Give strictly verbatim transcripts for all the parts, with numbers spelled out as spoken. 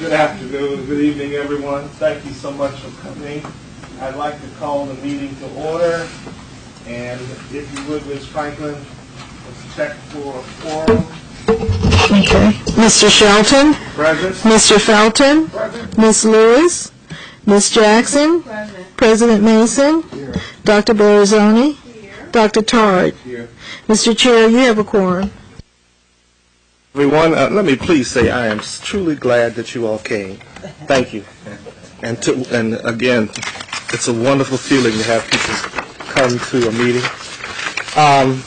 Good afternoon, good evening, everyone. Thank you so much for coming. I'd like to call the meeting to order. And if you would, Miz Franklin, let's check for a quorum. Okay. Mister Shelton? Present. Mister Felton? Present. Miz Lewis? Miz Jackson? Present. President Mason? Here. Doctor Barazoni? Here. Doctor Tard? Here. Mister Chair, you have a quorum. Everyone, uh, let me please say I am truly glad that you all came. Thank you. And to, and again, it's a wonderful feeling to have people come to a meeting. Um,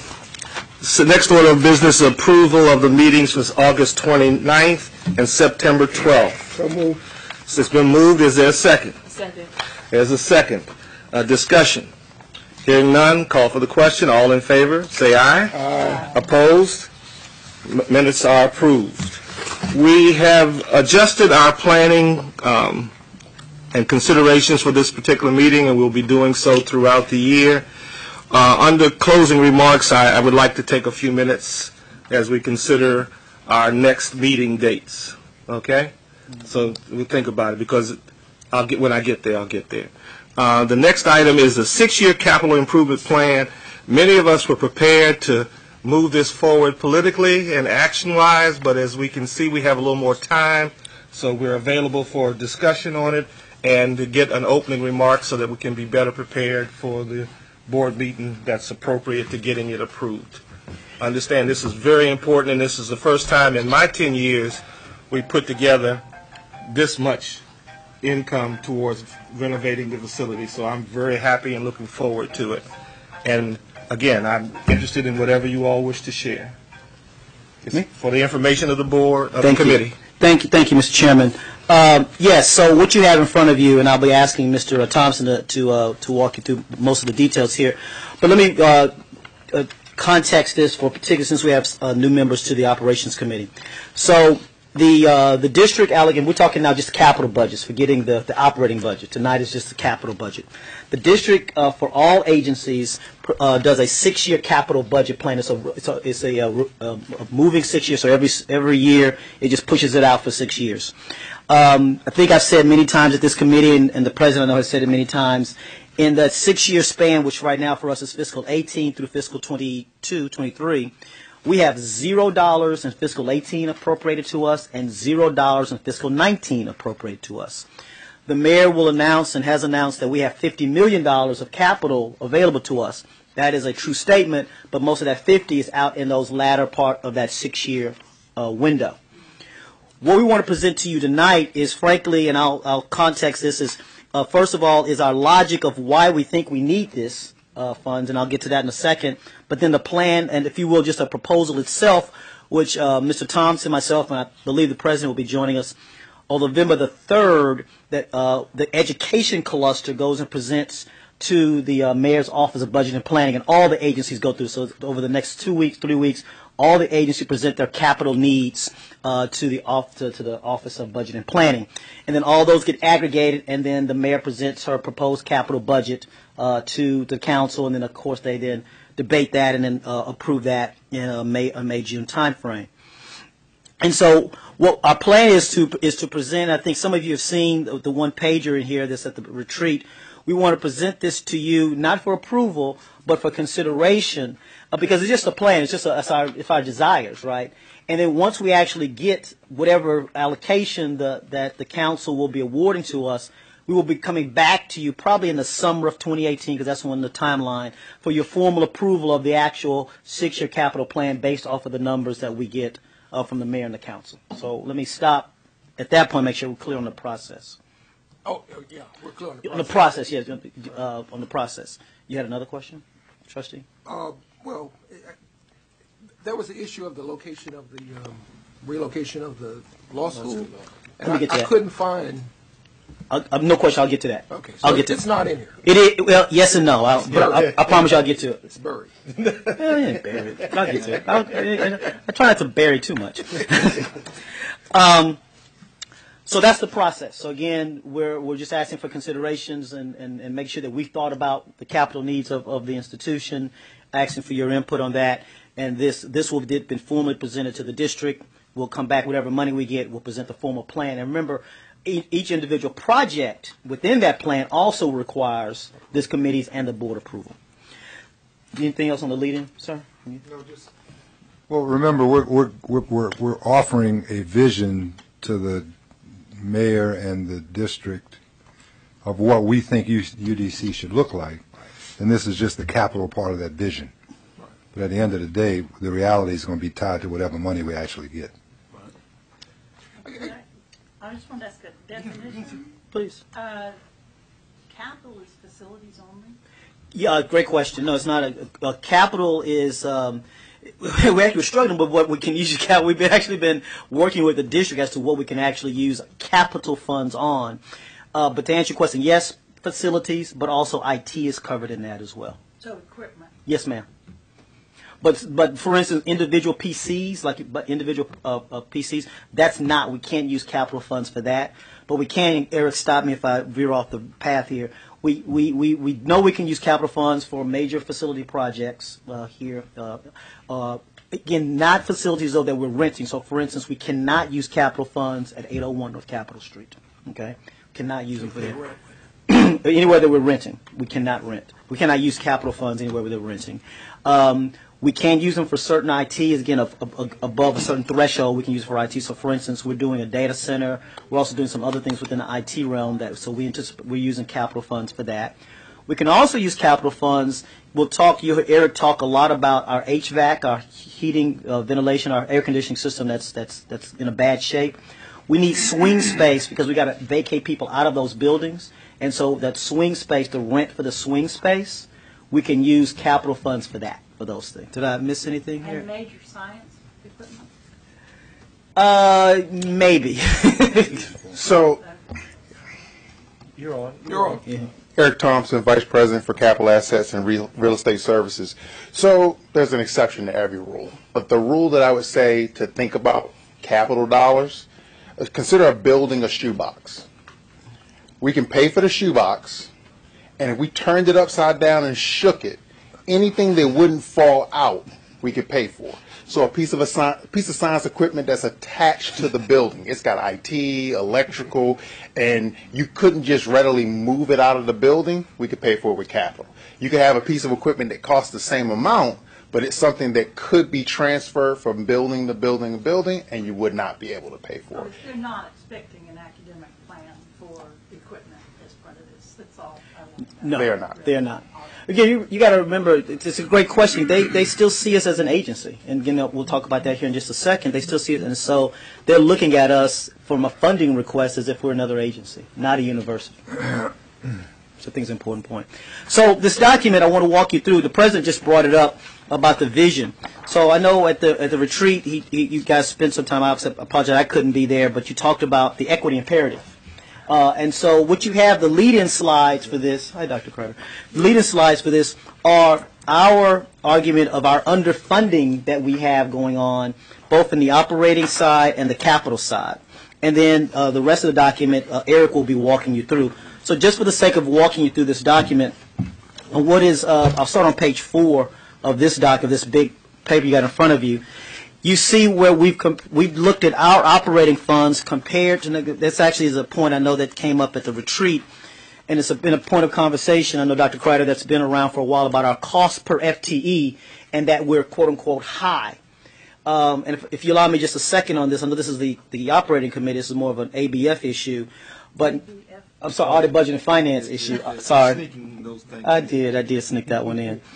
so next order of business, approval of the meetings was August twenty-ninth and September twelfth. So moved. So it's been moved. Is there a second? Second. There's a second. Uh, discussion. Hearing none, call for the question. All in favor, say aye. Aye. Opposed? M- minutes are approved. We have adjusted our planning um, and considerations for this particular meeting, and we'll be doing so throughout the year. Uh, under closing remarks, I, I would like to take a few minutes as we consider our next meeting dates. Okay? So we'll think about it, because I'll get when I get there, I'll get there. Uh, the next item is the six-year capital improvement plan. Many of us were prepared to move this forward politically and action-wise, but as we can see, we have a little more time, so we're available for discussion on it and to get an opening remark so that we can be better prepared for the board meeting that's appropriate to getting it approved. Understand this is very important, and this is the first time in my ten years we put together this much income towards renovating the facility, so I'm very happy and looking forward to it. And again, I'm interested in whatever you all wish to share. It's for the information of the board, of Thank the committee. You. Thank you, thank you, Mister Chairman. Um, yes, so what you have in front of you, and I'll be asking Mister Thompson to to, uh, to walk you through most of the details here. But let me uh, uh, context this for particular, since we have uh, new members to the operations committee. So the uh, the district allocated, we're talking now just capital budgets, forgetting the, the operating budget. Tonight is just the capital budget. The district, uh, for all agencies, uh, does a six-year capital budget plan. It's a it's a, it's a, a, a moving six years, so every every year it just pushes it out for six years. Um, I think I've said many times at this committee, and, and the president I know has said it many times, in that six-year span, which right now for us is fiscal eighteen through fiscal twenty-two, twenty-three, we have zero dollars in fiscal eighteen appropriated to us and zero dollars in fiscal nineteen appropriated to us. The mayor will announce and has announced that we have fifty million dollars of capital available to us. That is a true statement, but most of that fifty is out in those latter part of that six-year uh, window. What we want to present to you tonight is, frankly, and I'll, I'll context this, is uh, first of all is our logic of why we think we need this uh, funds, and I'll get to that in a second. But then the plan, and if you will, just a proposal itself, which uh, Mister Thompson, myself, and I believe the president will be joining us on November the third, that uh, the education cluster goes and presents to the uh, mayor's office of budget and planning, and all the agencies go through. So over the next two weeks, three weeks, all the agencies present their capital needs uh, to the off to, to the office of budget and planning, and then all those get aggregated, and then the mayor presents her proposed capital budget uh, to the council, and then of course they then debate that and then uh, approve that in a May a May June timeframe. And so what our plan is to is to present, I think some of you have seen the, the one pager in here that's at the retreat. We want to present this to you not for approval, but for consideration, uh, because it's just a plan. It's just a, it's our, it's our desires, right? And then once we actually get whatever allocation the, that the council will be awarding to us, we will be coming back to you probably in the summer of twenty eighteen, because that's when the timeline, for your formal approval of the actual six-year capital plan based off of the numbers that we get uh, from the mayor and the council. So let me stop at that point, make sure we're clear on the process. Oh, yeah, we're clear on the process. On the process, yes, uh, on the process. You had another question, Trustee? Uh, well, there was the issue of the location of the um, relocation of the law school, and Let me I, get to I that. couldn't find. I'll, uh, no question. I'll get to that. Okay, so I'll get to it's not in here. It is, well, yes and no. I'll, but I, I, I promise you I'll get to it. It's buried. Yeah, yeah, bury it. I'll get to it. I'll, I, I try not to bury too much. um, so that's the process. So again, we're we're just asking for considerations and, and, and make sure that we've thought about the capital needs of, of the institution, asking for your input on that. And this this will have been formally presented to the district We'll come back, whatever money we get, we'll present the formal plan. And remember, e- each individual project within that plan also requires this committee's and the board approval. Anything else on the lead-in, sir? No, just. Well, remember, we're, we're, we're, we're we're offering a vision to the mayor and the district of what we think U D C should look like, and this is just the capital part of that vision. But at the end of the day, the reality is going to be tied to whatever money we actually get. I just want to ask a definition. Please. Uh, capital is facilities only? Yeah, great question. No, it's not. A, a capital is, um, we actually were struggling with what we can use. Cap- We've been, actually been working with the district as to what we can actually use capital funds on. Uh, but to answer your question, yes, facilities, but also I T is covered in that as well. So equipment. Yes, ma'am. But but for instance, individual P Cs, like but individual uh, uh, P Cs, that's not. We can't use capital funds for that. But we can. Eric, stop me if I veer off the path here. We we, we, we know we can use capital funds for major facility projects uh, here. Uh, uh, again, not facilities though that we're renting. So for instance, we cannot use capital funds at eight oh one North Capitol Street. Okay, cannot use them for that. Anywhere that we're renting, we cannot rent. We cannot use capital funds anywhere where they're renting. Um, we can use them for certain I T. Again, a, a, a, above a certain threshold, we can use for I T. So, for instance, we're doing a data center. We're also doing some other things within the I T realm. That so we anticipate we're using capital funds for that. We can also use capital funds. We'll talk. You heard Eric talk a lot about our H V A C, our heating, uh, ventilation, our air conditioning system. That's that's that's in a bad shape. We need swing space because we got to vacate people out of those buildings. And so that swing space, the rent for the swing space, we can use capital funds for that, for those things. Did I miss anything here? And major science equipment? Uh, maybe. So, You're on. You're on. Yeah. Eric Thompson, Vice President for Capital Assets and Real, Real Estate Services. So, there's an exception to every rule. But the rule that I would say to think about capital dollars, is consider a building a shoebox. We can pay for the shoebox, and if we turned it upside down and shook it, anything that wouldn't fall out, we could pay for. So a piece of a sci- piece of science equipment that's attached to the building, it's got I T, electrical, and you couldn't just readily move it out of the building, we could pay for it with capital. You could have a piece of equipment that costs the same amount, but it's something that could be transferred from building to building to building, and you would not be able to pay for So it. you're not expecting an academic plan for equipment as part of this? That's all I want to know. No, They are not. They're not. Again, you, you got to remember, it's, it's a great question. They they still see us as an agency, and you know, we'll talk about that here in just a second. They still see it, and so they're looking at us from a funding request as if we're another agency, not a university. So I think it's an important point. So this document, I want to walk you through. The president just brought it up about the vision. So I know at the at the retreat, he, he, you guys spent some time. I apologize, I couldn't be there, but you talked about the equity imperative. Uh, and so what you have, the lead-in slides for this, hi, Doctor Carter, the lead-in slides for this are our argument of our underfunding that we have going on, both in the operating side and the capital side. And then uh, the rest of the document, uh, Eric will be walking you through. So just for the sake of walking you through this document, uh, what is, uh, I'll start on page four of this doc, of this big paper you got in front of you. You see where we've com- we've looked at our operating funds compared to, this actually is a point I know that came up at the retreat, and it's a, been a point of conversation, I know, Doctor Kreider, that's been around for a while about our cost per F T E and that we're quote-unquote high. Um, and if, if you allow me just a second on this, I know this is the, the operating committee, this is more of an A B F issue, but I'm sorry, audit, budget, and finance issue. Uh, sorry. I did, I did sneak that one in.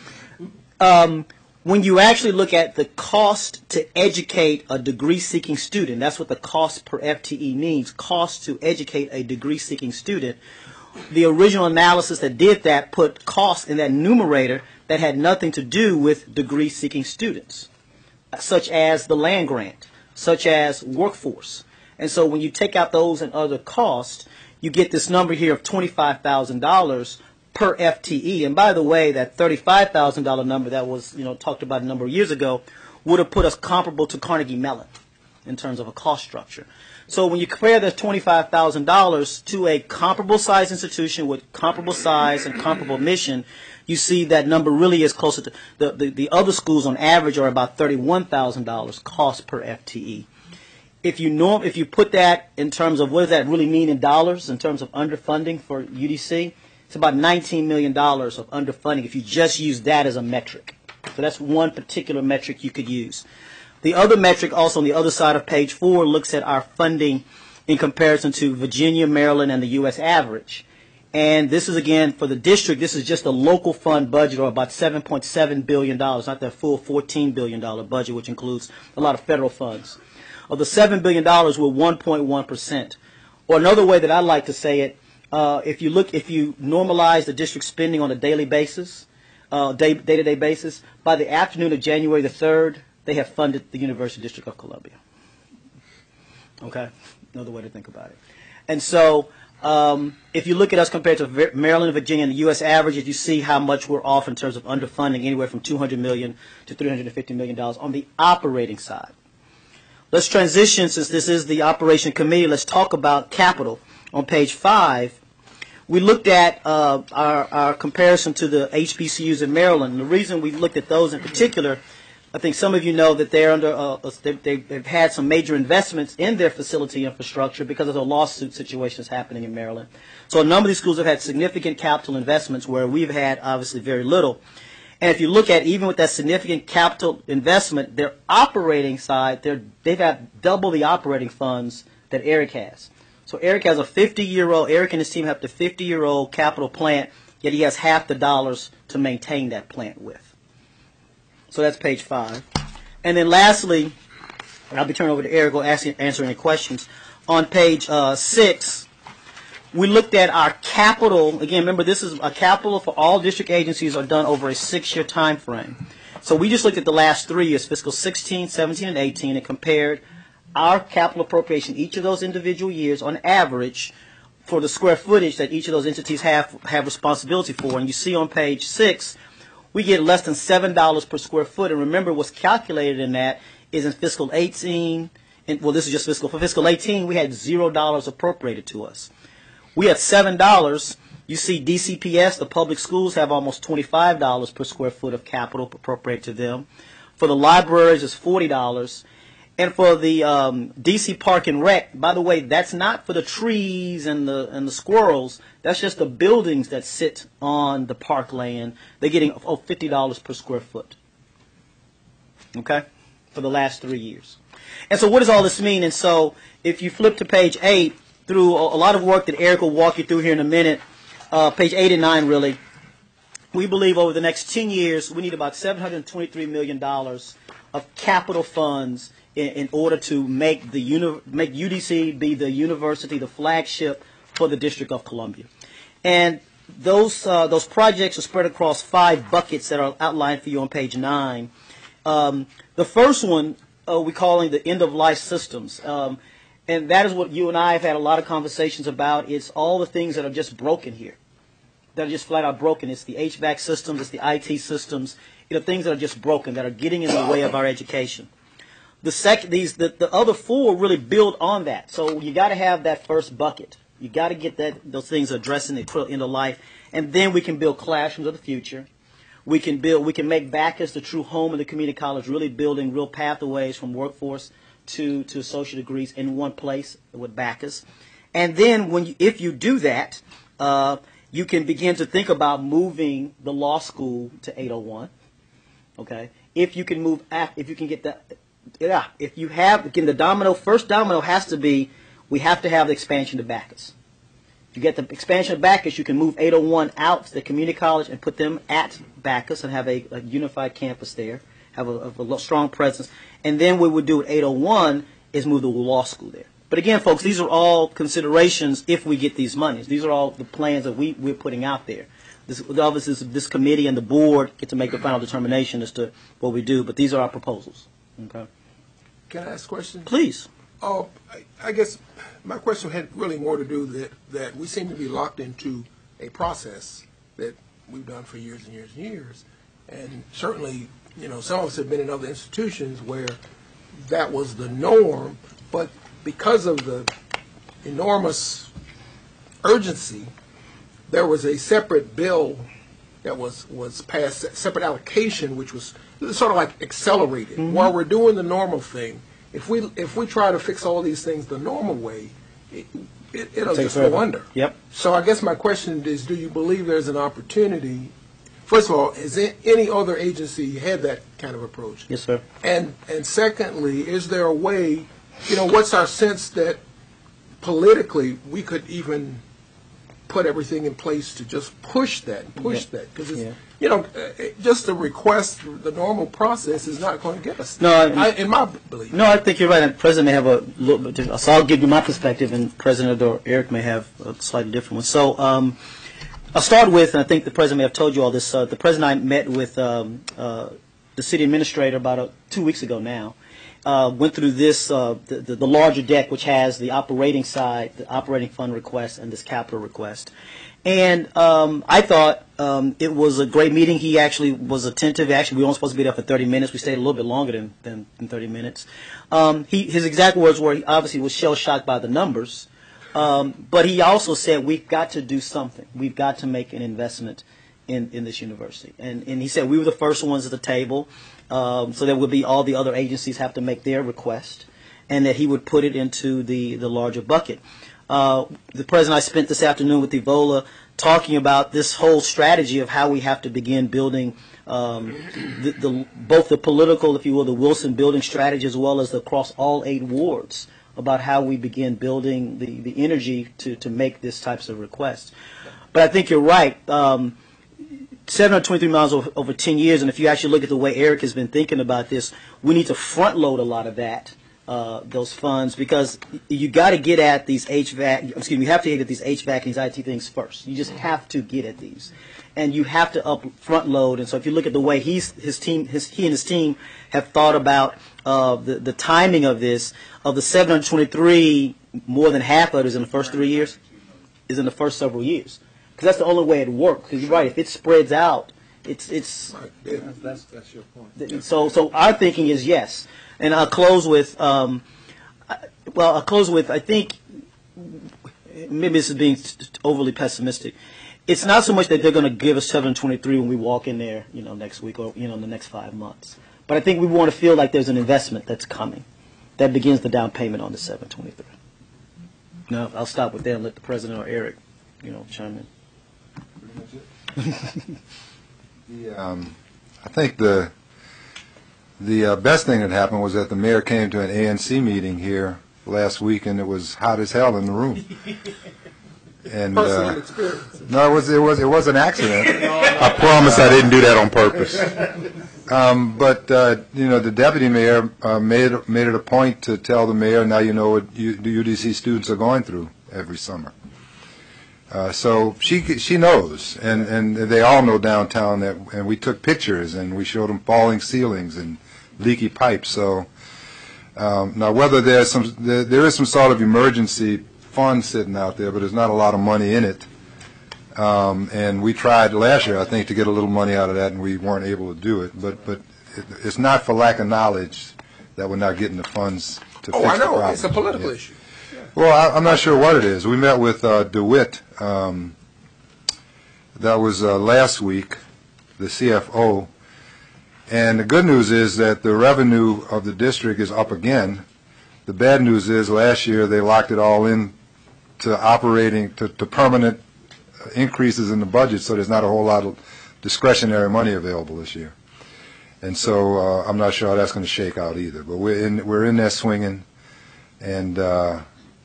Um, When you actually look at the cost to educate a degree-seeking student, that's what the cost per F T E means, cost to educate a degree-seeking student. The original analysis that did that put cost in that numerator that had nothing to do with degree-seeking students, such as the land grant, such as workforce. And so when you take out those and other costs, you get this number here of twenty-five thousand dollars per F T E. And by the way, that thirty-five thousand dollars number that was, you know, talked about a number of years ago would have put us comparable to Carnegie Mellon in terms of a cost structure. So when you compare the twenty-five thousand dollars to a comparable size institution with comparable size and comparable mission, you see that number really is closer to the, the, the other schools on average are about thirty-one thousand dollars cost per F T E. if you norm, if you put that in terms of what does that really mean in dollars, in terms of underfunding for U D C, it's about nineteen million dollars of underfunding if you just use that as a metric. So that's one particular metric you could use. The other metric, also on the other side of page four, looks at our funding in comparison to Virginia, Maryland, and the U S average. And this is, again, for the district, this is just a local fund budget, or about seven point seven billion dollars, not the full fourteen billion dollars budget, which includes a lot of federal funds. Of the seven billion dollars, we're one point one percent. Or another way that I like to say it, uh, if you look, if you normalize the district spending on a daily basis, uh, day, day-to-day basis, by the afternoon of January the third, they have funded the University District of Columbia. Okay? Another way to think about it. And so, um, if you look at us compared to Maryland, Virginia, and the U S averages, you see how much we're off in terms of underfunding, anywhere from two hundred million dollars to three hundred fifty million dollars on the operating side. Let's transition, since this is the operation committee, let's talk about capital. On page five, we looked at uh, our, our comparison to the H B C Us in Maryland. And the reason we looked at those in particular, I think some of you know that they're under, uh, they, they've had some major investments in their facility infrastructure because of the lawsuit situations happening in Maryland. So a number of these schools have had significant capital investments where we've had obviously very little. And if you look at, even with that significant capital investment, their operating side, they're, they've had double the operating funds that Eric has. So Eric has a fifty-year-old, Eric and his team have the fifty-year-old capital plant, yet he has half the dollars to maintain that plant with. So that's page five. And then lastly, and I'll be turning over to Eric to ask, answer any questions. On page uh, six, we looked at our capital. Again, remember, this is a capital for all district agencies are done over a six-year time frame. So we just looked at the last three years, fiscal sixteen, seventeen, and eighteen, and compared our capital appropriation each of those individual years on average for the square footage that each of those entities have have responsibility for. And you see on page six, we get less than seven dollars per square foot. And remember, what's calculated in that is in fiscal eighteen, and, well, this is just fiscal. For fiscal eighteen, we had zero dollars appropriated to us. We had seven dollars. You see D C P S, the public schools, have almost twenty-five dollars per square foot of capital appropriated to them. For the libraries, it's forty dollars. And for the um, D C Park and Rec, by the way, that's not for the trees and the and the squirrels. That's just the buildings that sit on the parkland. They're getting oh, fifty dollars per square foot. Okay? For the last three years. And so what does all this mean? And so if you flip to page eight, through a lot of work that Eric will walk you through here in a minute, uh, page eight and nine really, we believe over the next ten years we need about seven hundred twenty-three million dollars of capital funds in, in order to make the uni- make U D C be the university, the flagship for the District of Columbia. And those uh, those projects are spread across five buckets that are outlined for you on page nine. Um, the first one uh, we're calling the end-of-life systems. Um, And that is what you and I have had a lot of conversations about. It's all the things that are just broken here, that are just flat out broken. It's the H V A C systems, it's the I T systems, you know, things that are just broken, that are getting in the way of our education. The second, these, the, the other four really build on that. So you got to have that first bucket. You got to get that those things addressing the end of life, and then we can build classrooms of the future. We can build, we can make Bacchus the true home of the community college, really building real pathways from workforce to to associate degrees in one place with Bacchus. And then when you, if you do that, uh, you can begin to think about moving the law school to eight oh one. Okay, if you can move, if you can get that, yeah, if you have, again, the domino, first domino has to be, we have to have the expansion to Bacchus. If you get the expansion of Bacchus, you can move eight oh one out to the community college and put them at Bacchus and have a, a unified campus there, have a, a strong presence. And then what we would do at eight oh one is move the law school there. But again, folks, these are all considerations if we get these monies. These are all the plans that we, we're putting out there. This, obviously, this committee and the board get to make the final determination as to what we do, but these are our proposals. Okay. Can I ask a question? Please. Oh, I, I guess my question had really more to do that that we seem to be locked into a process that we've done for years and years and years, and certainly, you know, some of us have been in other institutions where that was the norm, but because of the enormous urgency, there was a separate bill that was, was passed, separate allocation, which was sort of like accelerated. Mm-hmm. While we're doing the normal thing, if we, if we try to fix all these things the normal way, it, it, it'll Take just forever. go under. Yep. So I guess my question is, do you believe there's an opportunity? First of all, has a- any other agency had that kind of approach? Yes, sir. And, and secondly, is there a way, you know, what's our sense that politically we could even put everything in place to just push that, and push Yeah. that? Because, Yeah. you know, uh, just a request, the normal process is not going to get us. No, I- I, in my belief. No, I think you're right. And President may have a little bit different. So I'll give you my perspective, and President or Eric may have a slightly different one. So um, I'll start with, and I think the President may have told you all this, uh, the President and I met with um, uh, the city administrator about uh, two weeks ago now. Uh, went through this, uh, the, the, the larger deck, which has the operating side, the operating fund request, and this capital request. And um, I thought um, it was a great meeting. He actually was attentive. Actually, we were only supposed to be there for thirty minutes. We stayed a little bit longer than, than, than thirty minutes. Um, he, his exact words were he obviously was shell-shocked by the numbers. Um, but he also said, we've got to do something. We've got to make an investment in, in this university. And, and he said we were the first ones at the table. Um, so there would be all the other agencies have to make their request, and that he would put it into the, the larger bucket. Uh, the President and I spent this afternoon with Evola talking about this whole strategy of how we have to begin building um, the, the, both the political, if you will, the Wilson building strategy, as well as across all eight wards, about how we begin building the, the energy to, to make this types of requests. But I think you're right. Um, seven hundred twenty-three miles over, over ten years, and if you actually look at the way Eric has been thinking about this, we need to front load a lot of that, uh, those funds, because you got to get at these H V A C, excuse me, you have to get at these H V A C and these I T things first. You just have to get at these, and you have to up front load. And so if you look at the way he's his team, his he and his team have thought about uh, the the timing of this, of the seven hundred twenty-three, more than half of it is in the first three years, is in the first several years. Because that's the only way it works. Because you're right, if it spreads out, it's it's. That's, that's your point. So so our thinking is yes, and I'll close with, um, I- well, I'll close with I think maybe this is being overly pessimistic. It's not so much that they're going to give us seven twenty-three when we walk in there, you know, next week or you know in the next five months. But I think we want to feel like there's an investment that's coming, that begins the down payment on the seven twenty-three. No, I'll stop with that and let the President or Eric, you know, chime in. The, um, I think the the uh, best thing that happened was that the mayor came to an A N C meeting here last week, and it was hot as hell in the room. And Personal uh, experience. no, it was it was it was an accident. I promise I didn't do that on purpose. Um, but uh, you know, the deputy mayor uh, made made it a point to tell the mayor, now you know what you, the U D C students are going through every summer. Uh, so she she knows, and, and they all know downtown that. And we took pictures, and we showed them falling ceilings and leaky pipes. So um, now, whether there's some there, there is some sort of emergency fund sitting out there, but there's not a lot of money in it. Um, and we tried last year, I think, to get a little money out of that, and we weren't able to do it. But but it, it's not for lack of knowledge that we're not getting the funds to Oh, fix I the know, problem. it's a political Yeah. issue. Well, I, I'm not sure what it is. We met with uh, DeWitt. Um, that was uh, last week, the C F O. And the good news is that the revenue of the district is up again. The bad news is last year they locked it all in to operating, to, to permanent increases in the budget, so there's not a whole lot of discretionary money available this year. And so uh, I'm not sure how that's going to shake out either. But we're in, we're in there swinging. And uh,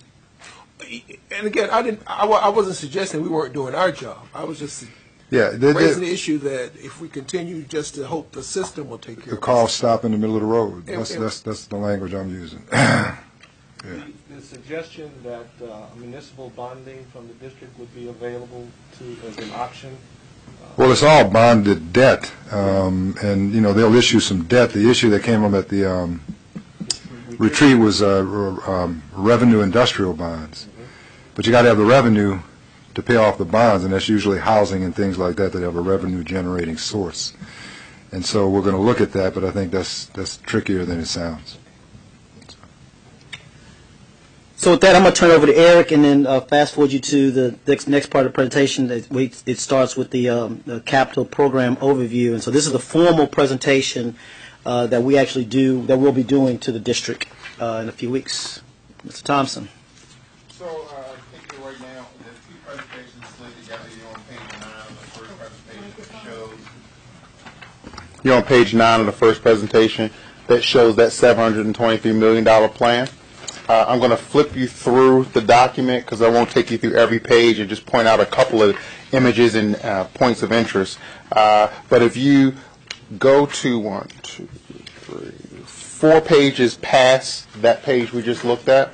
And again, I didn't. I, wa- I wasn't suggesting we weren't doing our job. I was just yeah, they, raising they, the issue that if we continue just to hope the system will take care the of it. cars stop in the middle of the road. Yeah, That's yeah. that's that's the language I'm using. The suggestion that uh, municipal bonding from the district would be available to, as an option. Well, it's all bonded debt, um, and you know they'll issue some debt. The issue that came up at the um, retreat was uh, r- um, revenue industrial bonds, but you got to have the revenue to pay off the bonds, and that's usually housing and things like that that have a revenue generating source. And so we're going to look at that, but I think that's that's trickier than it sounds. So with that, I'm going to turn it over to Eric, and then uh, fast forward you to the next, next part of the presentation. It, we, it starts with the, um, the capital program overview, and so this is the formal presentation uh, that we actually do, that we'll be doing to the district. uh, in a few weeks. Mister Thompson. So, uh, I think you're right now, the two presentations slid together, you're on page nine of the first presentation that shows. You're on page nine of the first presentation that shows that seven hundred twenty-three million dollars plan. Uh, I'm going to flip you through the document because I won't take you through every page and just point out a couple of images and uh, points of interest. Uh, but if you go to one, two, three, four pages past that page we just looked at,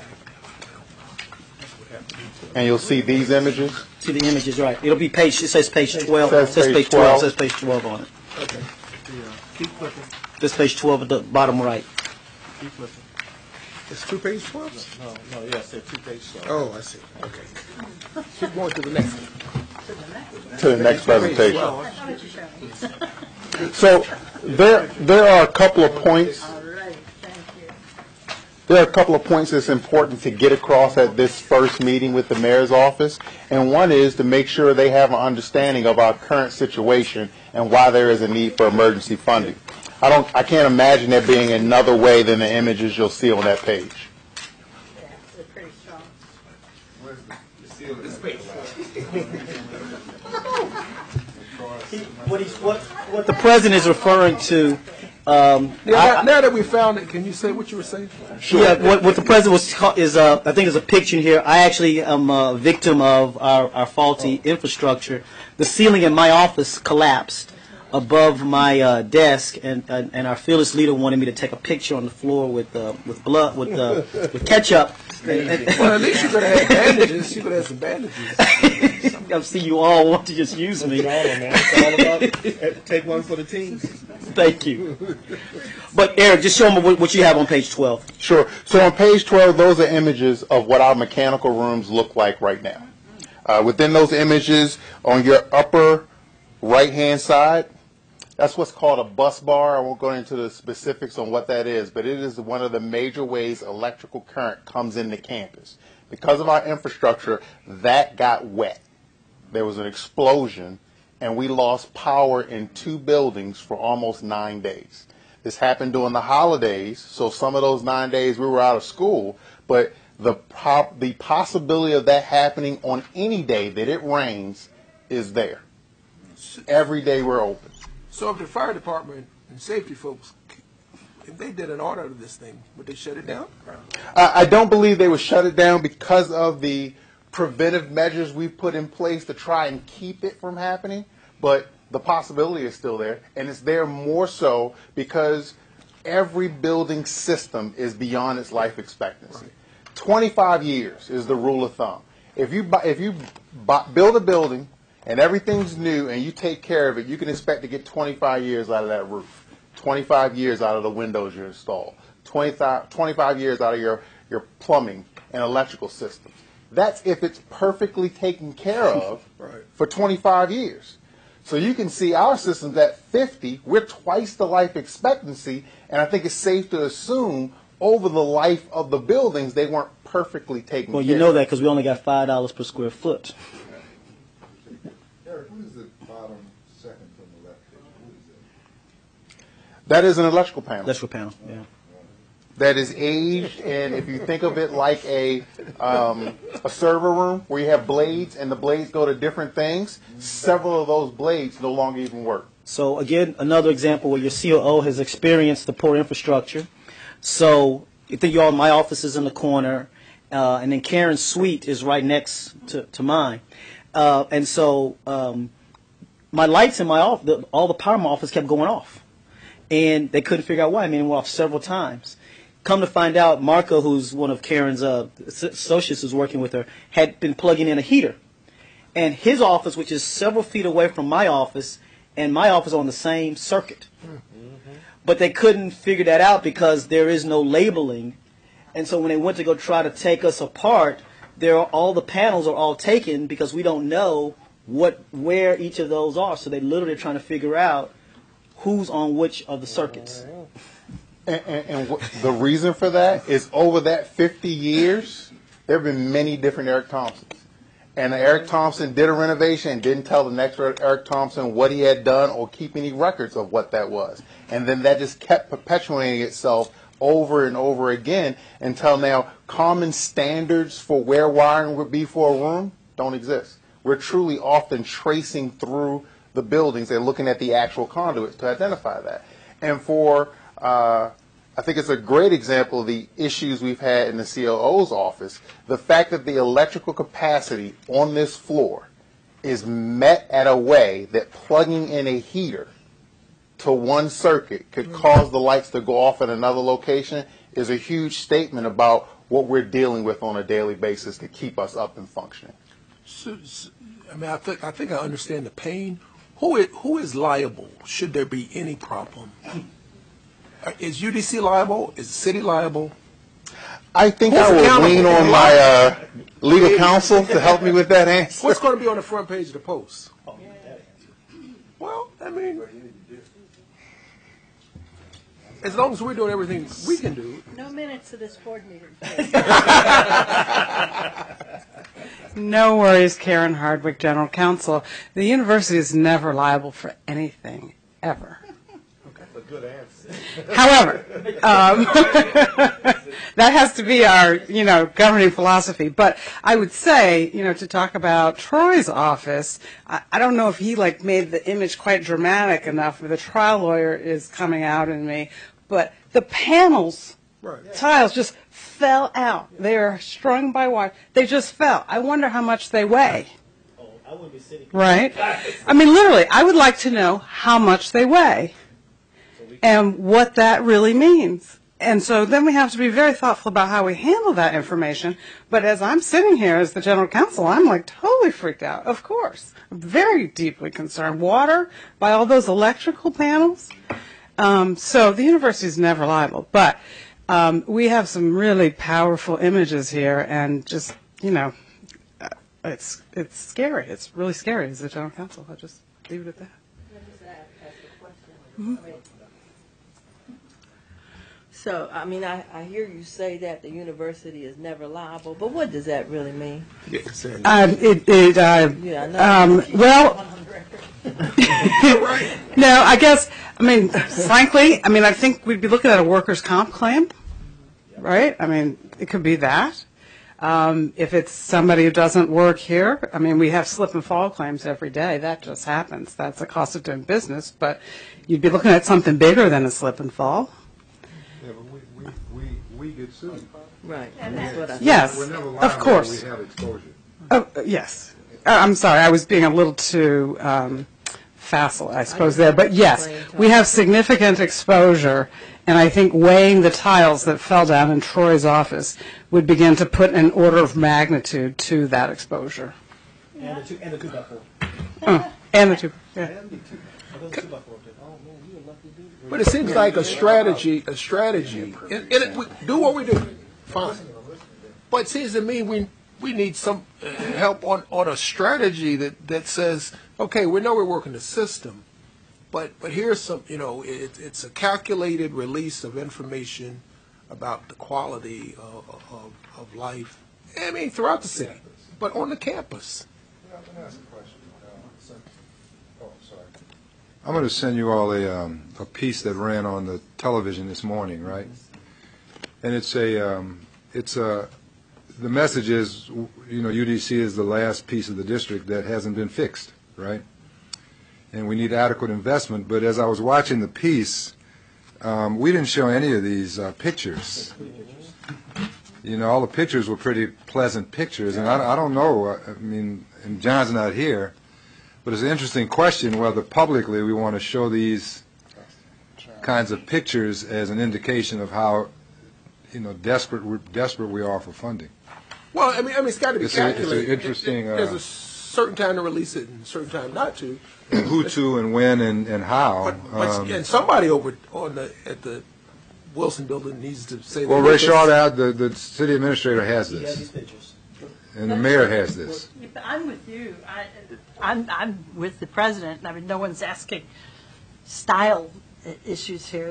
and you'll see these images. See the images, right? It'll be page. It says page twelve. It It says says page page twelve. twelve. It says page twelve on it. Okay. Keep flipping. This page twelve at the bottom right. Keep flipping. It's two page twelves? No, no, yes, they're two pages. Oh, I see. Okay. Keep going to the next one. To the next presentation. I thought it showed me. So there, there are a couple of points. All right, thank you. There are a couple of points that's important to get across at this first meeting with the mayor's office, and one is to make sure they have an understanding of our current situation and why there is a need for emergency funding. I don't, I can't imagine there being another way than the images you'll see on that page. Yeah, they're pretty strong. What, he's, what, what the president is referring to, um, Now, I- now- now that we found it, can you say what you were saying? yeah, what, what the president was ca- is, uh, I think, is a picture here. I actually am a victim of our, our faulty infrastructure. The ceiling in my office collapsed above my uh, desk, and, and and our fearless leader wanted me to take a picture on the floor with uh, with blood with uh, with ketchup. And- and- Well, at least you could have had bandages. You could have had some bandages. I see you all want to just use me. It's all about, take one for the team. Thank you. But Eric, just show them what, what you have on page twelve. Sure. So on page twelve, those are images of what our mechanical rooms look like right now. Uh, within those images, on your upper right-hand side, that's what's called a bus bar. I won't go into the specifics on what that is, but it is one of the major ways electrical current comes into campus. Because of our infrastructure, that got wet. There was an explosion, and we lost power in two buildings for almost nine days. This happened during the holidays, so some of those nine days we were out of school, but the pop, the possibility of that happening on any day that it rains is there. Every day we're open. So if the fire department and safety folks, if they did an audit of this thing, would they shut it down? I I don't believe they would shut it down because of the preventive measures we've put in place to try and keep it from happening, but the possibility is still there, and it's there more so because every building system is beyond its life expectancy. twenty-five years is the rule of thumb. If you buy, if you buy, build a building and everything's new and you take care of it, you can expect to get twenty-five years out of that roof, twenty-five years out of the windows you install, twenty-five years out of your, your plumbing and electrical systems. That's if it's perfectly taken care of Right. for twenty-five years. So you can see our systems at fifty, we're twice the life expectancy, and I think it's safe to assume over the life of the buildings they weren't perfectly taken Well, care you know of. that because we only got five dollars per square foot. Eric, what is the bottom second from the left? What is that? That is an electrical panel. Electrical panel. Yeah. That is aged, and if you think of it like a um, a server room where you have blades and the blades go to different things, several of those blades no longer even work. So again, another example where your C O O has experienced the poor infrastructure. So you think you all, my office is in the corner, uh, and then Karen's suite is right next to, to mine. Uh, and so um, my lights in my office, all the power in my office kept going off. And they couldn't figure out why. I mean, it went off several times. Come to find out, Marco, who's one of Karen's uh, associates who's working with her, had been plugging in a heater. And his office, which is several feet away from my office, and my office on the same circuit. Mm-hmm. But they couldn't figure that out because there is no labeling. And so when they went to go try to take us apart, there are, all the panels are all taken because we don't know what where each of those are. So they literally are trying to figure out who's on which of the circuits. And, and, and what, the reason for that is over that fifty years, there have been many different Eric Thompsons. And Eric Thompson did a renovation and didn't tell the next Eric Thompson what he had done or keep any records of what that was. And then that just kept perpetuating itself over and over again until now common standards for where wiring would be for a room don't exist. We're truly often tracing through the buildings and looking at the actual conduits to identify that. And for, uh, I think it's a great example of the issues we've had in the C O O's office, the fact that the electrical capacity on this floor is met at a way that plugging in a heater to one circuit could cause the lights to go off in another location is a huge statement about what we're dealing with on a daily basis to keep us up and functioning. So, so, I mean, I think I think I understand the pain. Who is, who is liable should there be any problem? Uh, Is U D C liable? Is the city liable? I think Who's I will accountable? lean on my uh, legal counsel to help me with that answer. What's going to be on the front page of the Post? Well, I mean, as long as we're doing everything we can do. No minutes of this board meeting. No worries, Karen Hardwick, General Counsel. The university is never liable for anything, ever. That's a good answer. However, um, that has to be our, you know, governing philosophy. But I would say, you know, to talk about Troy's office, I, I don't know if he, like, made the image quite dramatic enough, where the trial lawyer is coming out in me, but the panels, Right. tiles just fell out. They are strung by wire. They just fell. I wonder how much they weigh. Right? I mean, literally, I would like to know how much they weigh and what that really means. And so then we have to be very thoughtful about how we handle that information. But as I'm sitting here as the general counsel, I'm like totally freaked out. Of course. I'm very deeply concerned. Water by all those electrical panels. Um, so the university is never liable. But um, we have some really powerful images here, and just, you know, uh, it's it's scary. It's really scary as the general counsel. I'll just leave it at that. Mm-hmm. So, I mean, I, I hear you say that the university is never liable, but what does that really mean? Um, it, it, uh, Yeah, I know. um, well, no, I guess, I mean, frankly, I mean, I think we'd be looking at a workers' comp claim, right? I mean, it could be that. Um, if it's somebody who doesn't work here, I mean, we have slip and fall claims every day. That just happens. That's the cost of doing business. But you'd be looking at something bigger than a slip and fall. Yeah, but we, we, we, we get sued. Right, that's what I. Yes, We're never of liable, course. we have exposure. Oh, yes. Uh, I'm sorry, I was being a little too um, facile, I suppose, there. But yes, we have significant exposure, and I think weighing the tiles that fell down in Troy's office would begin to put an order of magnitude to that exposure. And the two, and the two by four. Oh, and the two, yeah. But it seems like a strategy, a strategy, and, and it, we do what we do, fine. But it seems to me we we need some uh, help on, on a strategy that, that says, okay, we know we're working the system, but but here's some, you know, it, it's a calculated release of information about the quality of, of, of life, I mean, throughout the city, but on the campus. I'm going to send you all a, um, a piece that ran on the television this morning, right? And it's a, um, it's a, the message is, you know, U D C is the last piece of the district that hasn't been fixed, right? And we need adequate investment. But as I was watching the piece, um, we didn't show any of these uh, pictures. You know, all the pictures were pretty pleasant pictures, and I, I don't know. I mean, and John's not here. But it's an interesting question whether publicly we want to show these kinds of pictures as an indication of how, you know, desperate we desperate we are for funding. Well, I mean, I mean, it's got to be It's a- it's an calculated. interesting, There's uh, a certain time to release it and a certain time not to. And who to and when and, and how. But, but Um, and somebody over on the at the Wilson Building needs to say. well, that Ray this- Shawdout, the, the city administrator has Yeah, these this, pictures. and the mayor has this. I'm with you. I, I'm, I'm with the president. I mean, no one's asking style i- issues here, but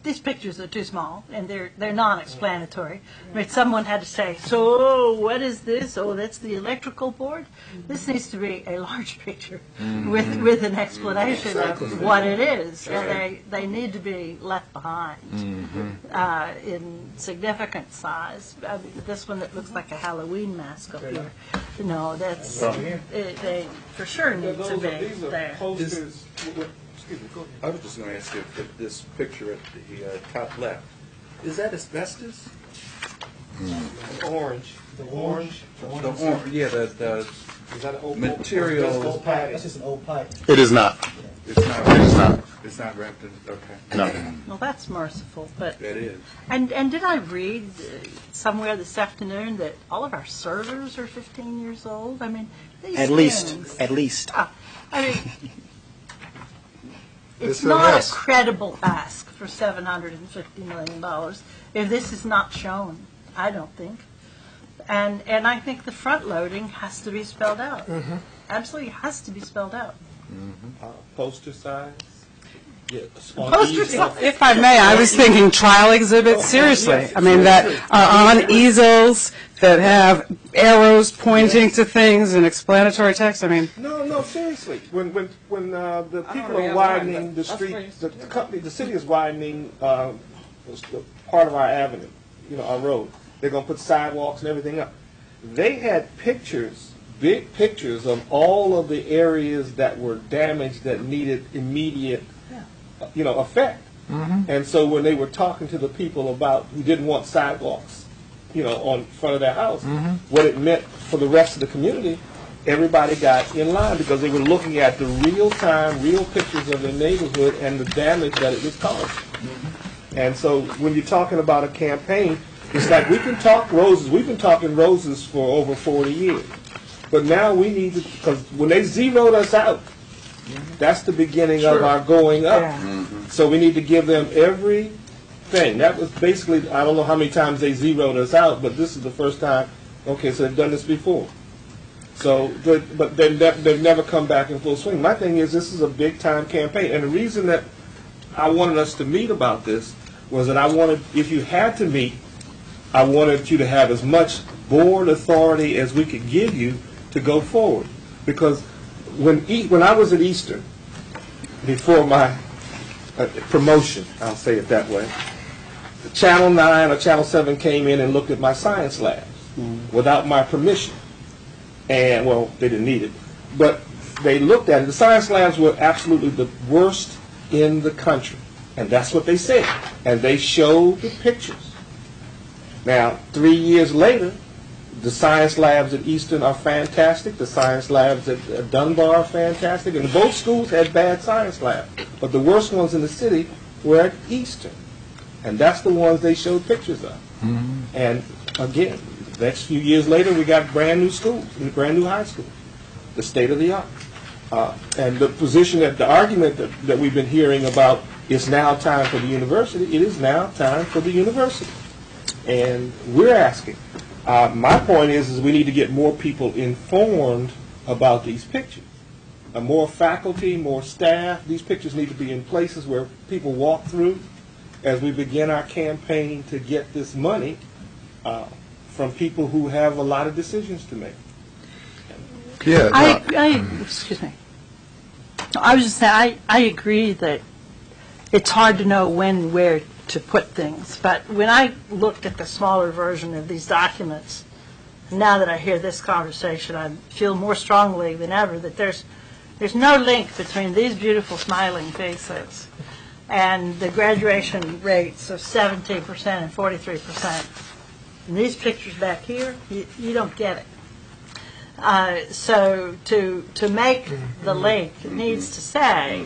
these pictures are too small, and they're they're non-explanatory. I mean, someone had to say, so what is this? Oh, that's the electrical board? This needs to be a large picture with with an explanation of what it is, and they, they need to be left behind uh, in significant size. I mean, this one that looks like a Halloween mask up here, no, that's, it, they for sure need to be there. Posters, excuse me, I was just going to ask if, if this picture at the uh, top left, is that asbestos? The orange. The orange? The orange, yeah, the, the is that an old material? That's just an old pipe. It is not. It's not, It is not. it's not wrapped in, okay. No. Well, that's merciful, but That is. and and did I read uh, somewhere this afternoon that all of our servers are fifteen years old? I mean, these At least, things- at least. Ah, I mean, it's It's a not a mess. credible ask for seven hundred and fifty million dollars if this is not shown. I don't think, and and I think the front loading has to be spelled out. Mm-hmm. Absolutely has to be spelled out. Uh, Poster size? Yeah. Poster size. If I may, I was thinking trial exhibits, seriously. I mean, that are on easels, that have arrows pointing to things and explanatory text. I mean, No, no, seriously. When when when uh, the people already are have widening mine, the but that's street, fine. the, the company, the city is widening uh, the part of our avenue, you know, our road. They're going to put sidewalks and everything up. They had pictures, big pictures of all of the areas that were damaged that needed immediate, uh, you know, effect. And so when they were talking to the people about who didn't want sidewalks, you know, on front of their house, what it meant for the rest of the community, everybody got in line because they were looking at the real-time, real pictures of their neighborhood and the damage that it was causing. And so when you're talking about a campaign, it's like we can talk roses. We've been talking roses for over forty years. But now we need to, because when they zeroed us out, that's the beginning of our going up. So we need to give them everything. That was basically, I don't know how many times they zeroed us out, but this is the first time, okay, so they've done this before. So, but but they've, nev- they've never come back in full swing. My thing is, this is a big-time campaign. And the reason that I wanted us to meet about this was that I wanted, if you had to meet, I wanted you to have as much board authority as we could give you to go forward. Because when e- when I was at Eastern, before my uh, promotion, I'll say it that way, Channel nine or Channel seven came in and looked at my science labs without my permission. And, well, they didn't need it. But they looked at it. The science labs were absolutely the worst in the country. And that's what they said. And they showed the pictures. Now, three years later, the science labs at Eastern are fantastic. The science labs at at Dunbar are fantastic. And both schools had bad science labs. But the worst ones in the city were at Eastern. And that's the ones they showed pictures of. And again, the next few years later, we got brand new schools, brand new high schools, the state of the art. Uh, and the position that the argument that, that we've been hearing about it's now time for the university, it is now time for the university. And we're asking. Uh, my point is, is we need to get more people informed about these pictures. Uh, more faculty, more staff. These pictures need to be in places where people walk through as we begin our campaign to get this money uh, from people who have a lot of decisions to make. Yeah. I, no, I, excuse me. I was just saying, I, I agree that it's hard to know when and where to put things. But when I looked at the smaller version of these documents, now that I hear this conversation, I feel more strongly than ever that there's there's no link between these beautiful smiling faces and the graduation rates of seventeen percent and forty-three percent. And these pictures back here, you, you don't get it. Uh, so to to make the link, it needs to say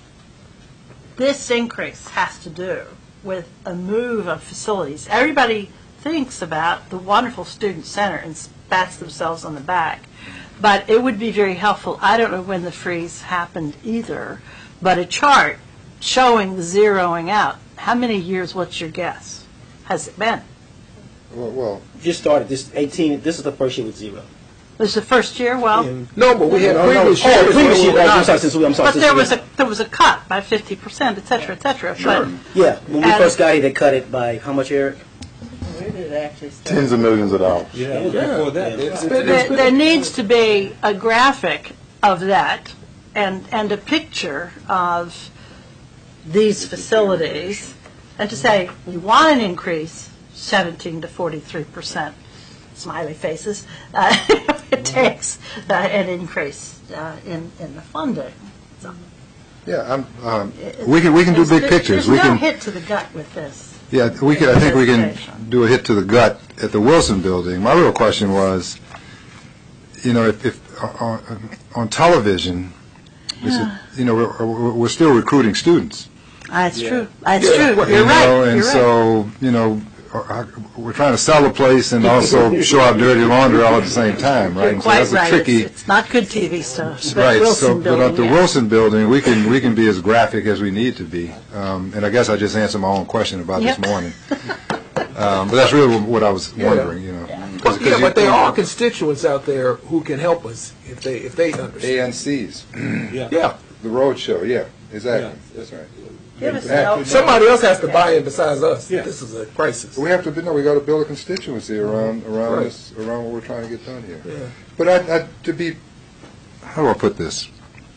this increase has to do with a move of facilities. Everybody thinks about the wonderful student center and pats themselves on the back, but it would be very helpful. I don't know when the freeze happened either, but a chart showing the zeroing out. How many years? What's your guess? Has it been? well, well, Just started this eighteen. This is the first year with zero. This is the first year, well, No, but we had No, no. previous Oh, years. previous where we year, were oh, I'm not- sorry, since we, I'm sorry. but since there we- was a, there was a cut by fifty percent, et cetera, et cetera. But Yeah, when we And- first got here, they cut it by, how much, Eric? Where did it actually start? Tens of millions of dollars. Yeah. Yeah. that. It's been- it's there, been- there needs to be a graphic of that and, and a picture of these facilities, and to say, we want an increase, seventeen to forty-three percent, smiley faces, uh, it takes uh, an increase uh, in, in the funding. So, Yeah, I'm, um, we can, we can do there's- big pictures. There's We no can, hit to the gut with this. yeah, we could, I think we can Presentation. do a hit to the gut at the Wilson Building. My real question was, you know, if, if, on, on television, is it, you know, we're, we're still recruiting students. That's true. That's Yeah. true. You You're right. know, and You're right. so, you know, uh, we're trying to sell a place and also show our dirty laundry all at the same time, right? You're And so quite that's a right. tricky, It's, it's not good T V stuff. But right, Wilson so, but Building, at the yeah. Wilson Building, we can, we can be as graphic as we need to be. Um, and I guess I just answered my own question about this Yep. morning. Um, but that's really what I was wondering, you know. 'Cause- 'cause Yeah, you- but there are constituents out there who can help us if they, if they understand. A N Cs, Yeah. the road show, yeah, exactly, that's right. Give us Yeah. help. Somebody else has to buy in besides us. This is a crisis. We have to, no, we got to build a constituency around, around Right. this, around what we're trying to get done here. Yeah. But I, I, to be, how do I put this?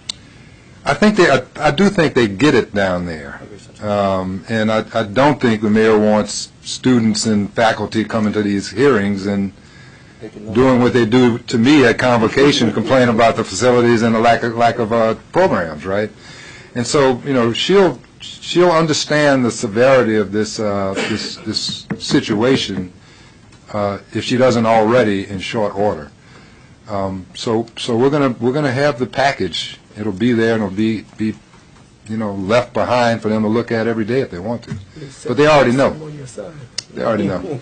I think they, I, I do think they get it down there. Um, and I, I don't think the mayor wants students and faculty coming to these hearings and doing what they do to me at convocation, complaining about the facilities and the lack of, lack of, uh, programs, right? And so, you know, she'll, she'll understand the severity of this, uh, this, this situation, uh, if she doesn't already in short order. Um, so, so we're gonna, we're gonna have the package. It'll be there and it'll be, be, you know, left behind for them to look at every day if they want to. But they already know. On your side. They already know.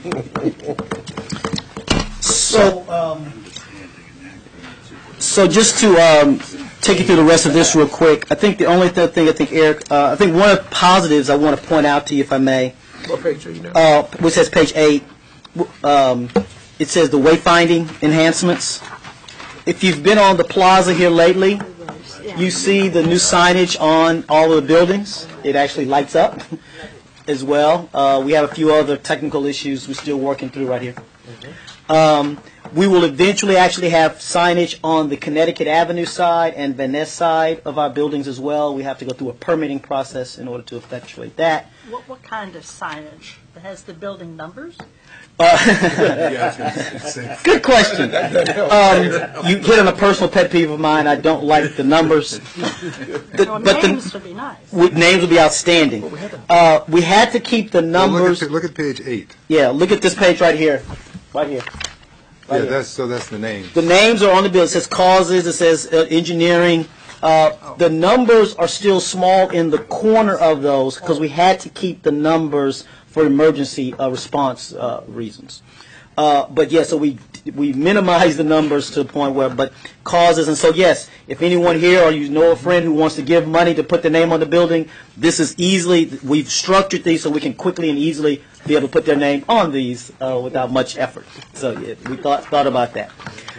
So, um, so just to um, take you through the rest of this real quick, I think the only th- thing I think, Eric, uh, I think one of the positives I want to point out to you, if I may, What page are you now? uh, which says page eight, w- um, it says the wayfinding enhancements. If you've been on the plaza here lately, you see the new signage on all of the buildings. It actually lights up as well. Uh, we have a few other technical issues we're still working through right here. Um, we will eventually actually have signage on the Connecticut Avenue side and Van Ness side of our buildings as well. We have to go through a permitting process in order to effectuate that. What, what kind of signage? It has the building numbers? Good question. Um, you hit on a personal pet peeve of mine. I don't like the numbers. The- Well, but the- names would be nice. with names would be outstanding. Uh, we had to keep the Well, numbers. Look at, look at page eight. Yeah, look at this page right here. Right here. Yeah, Right here. that's, so that's the name. The names are on the bill. It says causes, it says uh, engineering. Uh, the numbers are still small in the corner of those because we had to keep the numbers for emergency uh, response uh, reasons. Uh, but yeah, so we we minimize the numbers to the point where, but causes, and so yes, if anyone here or you know a friend who wants to give money to put the name on the building, this is easily, we've structured these so we can quickly and easily be able to put their name on these uh, without much effort. So yeah, we thought thought about that.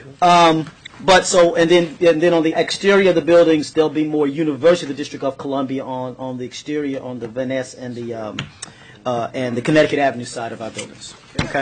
Um, but so, and then and then on the exterior of the buildings, there'll be more University of the District of Columbia on, on the exterior, on the Van Ness and the um, uh, and the Connecticut Avenue side of our buildings. Okay.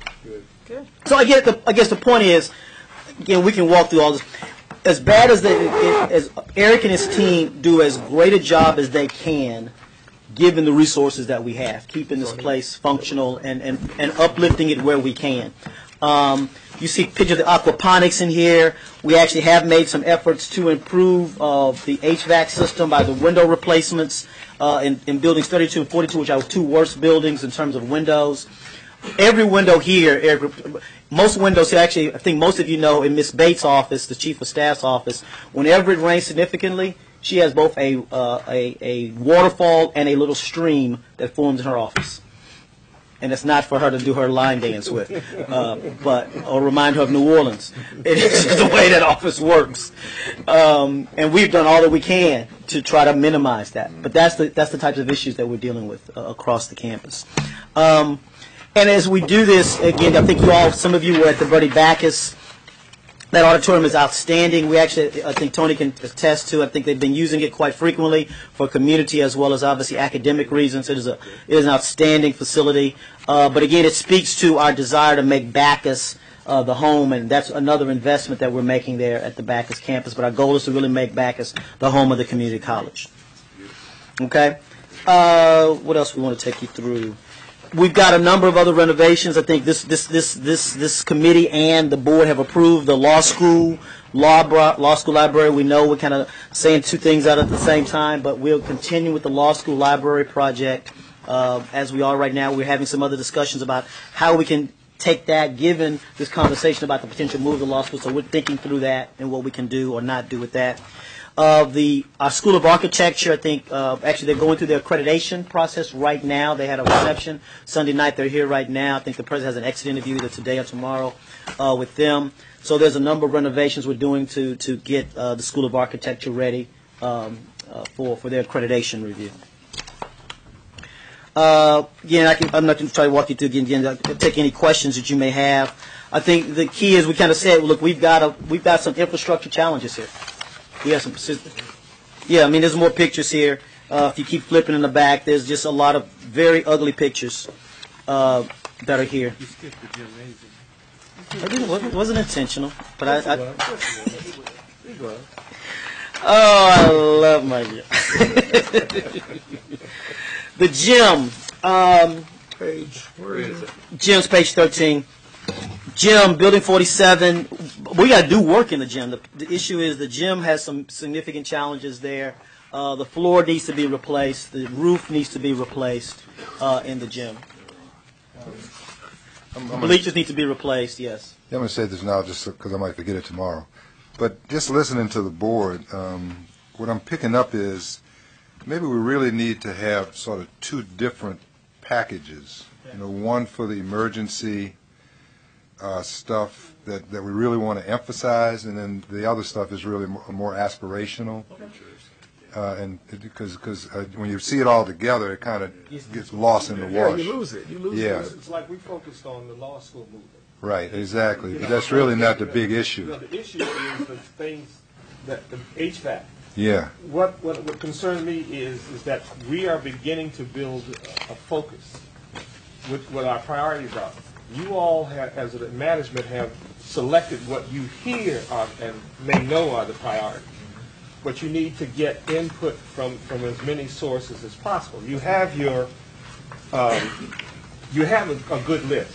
Good. So I get the I guess the point is, again, we can walk through all this. As bad as they, as Eric and his team do as great a job as they can, given the resources that we have, keeping this place functional and, and, and uplifting it where we can. Um, you see pictures of the aquaponics in here. We actually have made some efforts to improve uh, the H V A C system by the window replacements uh, in, in buildings thirty-two and forty-two, which are two worst buildings in terms of windows. Every window here, Eric, most windows here, actually, I think most of you know, in Miss Bates' office, the Chief of Staff's office, whenever it rains significantly, she has both a, uh, a, a waterfall and a little stream that forms in her office. And it's not for her to do her line dance with, uh, but or remind her of New Orleans. It is just the way that office works, um, and we've done all that we can to try to minimize that. But that's the that's the types of issues that we're dealing with uh, across the campus. Um, and as we do this, again, I think you all, some of you were at the Bertie Bacchus That auditorium is outstanding. We actually, I think Tony can attest to, I think they've been using it quite frequently for community as well as obviously academic reasons. It is, a, it is an outstanding facility. Uh, but again, it speaks to our desire to make Backus uh, the home, and that's another investment that we're making there at the Backus campus. But our goal is to really make Backus the home of the community college. Okay? Uh, what else we want to take you through? We've got a number of other renovations. I think this this this this this committee and the board have approved the law school law bro- law school library. We know we're kind of saying two things out at the same time, but we'll continue with the law school library project uh, as we are right now. We're having some other discussions about how we can take that, given this conversation about the potential move to law school. So we're thinking through that and what we can do or not do with that. Uh, the our School of Architecture, I think, uh, actually they're going through their accreditation process right now. They had a reception Sunday night. They're here right now. I think the president has an exit interview either today or tomorrow uh, with them. So there's a number of renovations we're doing to to get uh, the School of Architecture ready um, uh, for for their accreditation review. Uh, again, I can, I'm not going to try to walk you through again. Again, I'll take any questions that you may have. I think the key is we kind of said, look, we've got a we've got some infrastructure challenges here. We have some, yeah, I mean, there's more pictures here. Uh, if you keep flipping in the back, there's just a lot of very ugly pictures uh, that are here. You skipped the gymnasium. I didn't, it wasn't, it wasn't intentional, but I. I oh, I love my gym. The gym. Um, Page, where is it? Gym's page thirteen. Gym, Building forty-seven, we got to do work in the gym. The, the issue is the gym has some significant challenges there. Uh, the floor needs to be replaced. The roof needs to be replaced uh, in the gym. Bleachers need to be replaced, yes. I'm going to say this now just because I might forget it tomorrow. But just listening to the board, um, what I'm picking up is maybe we really need to have sort of two different packages. You know, one for the emergency Uh, stuff that, that we really want to emphasize, and then the other stuff is really more, more aspirational. Uh, and because because uh, when you see it all together, it kind of gets lost in the wash. Yeah, you lose it. You lose yeah. it. It's like we focused on the law school movement. Right, exactly. But that's really not the big issue. No, the issue is the things that the H V A C. Yeah. What, what what concerns me is is that we are beginning to build a, a focus with what our priorities are. You all, have, as a management, have selected what you hear are, and may know are the priorities. But you need to get input from, from as many sources as possible. You have your, um, you have a, a good list.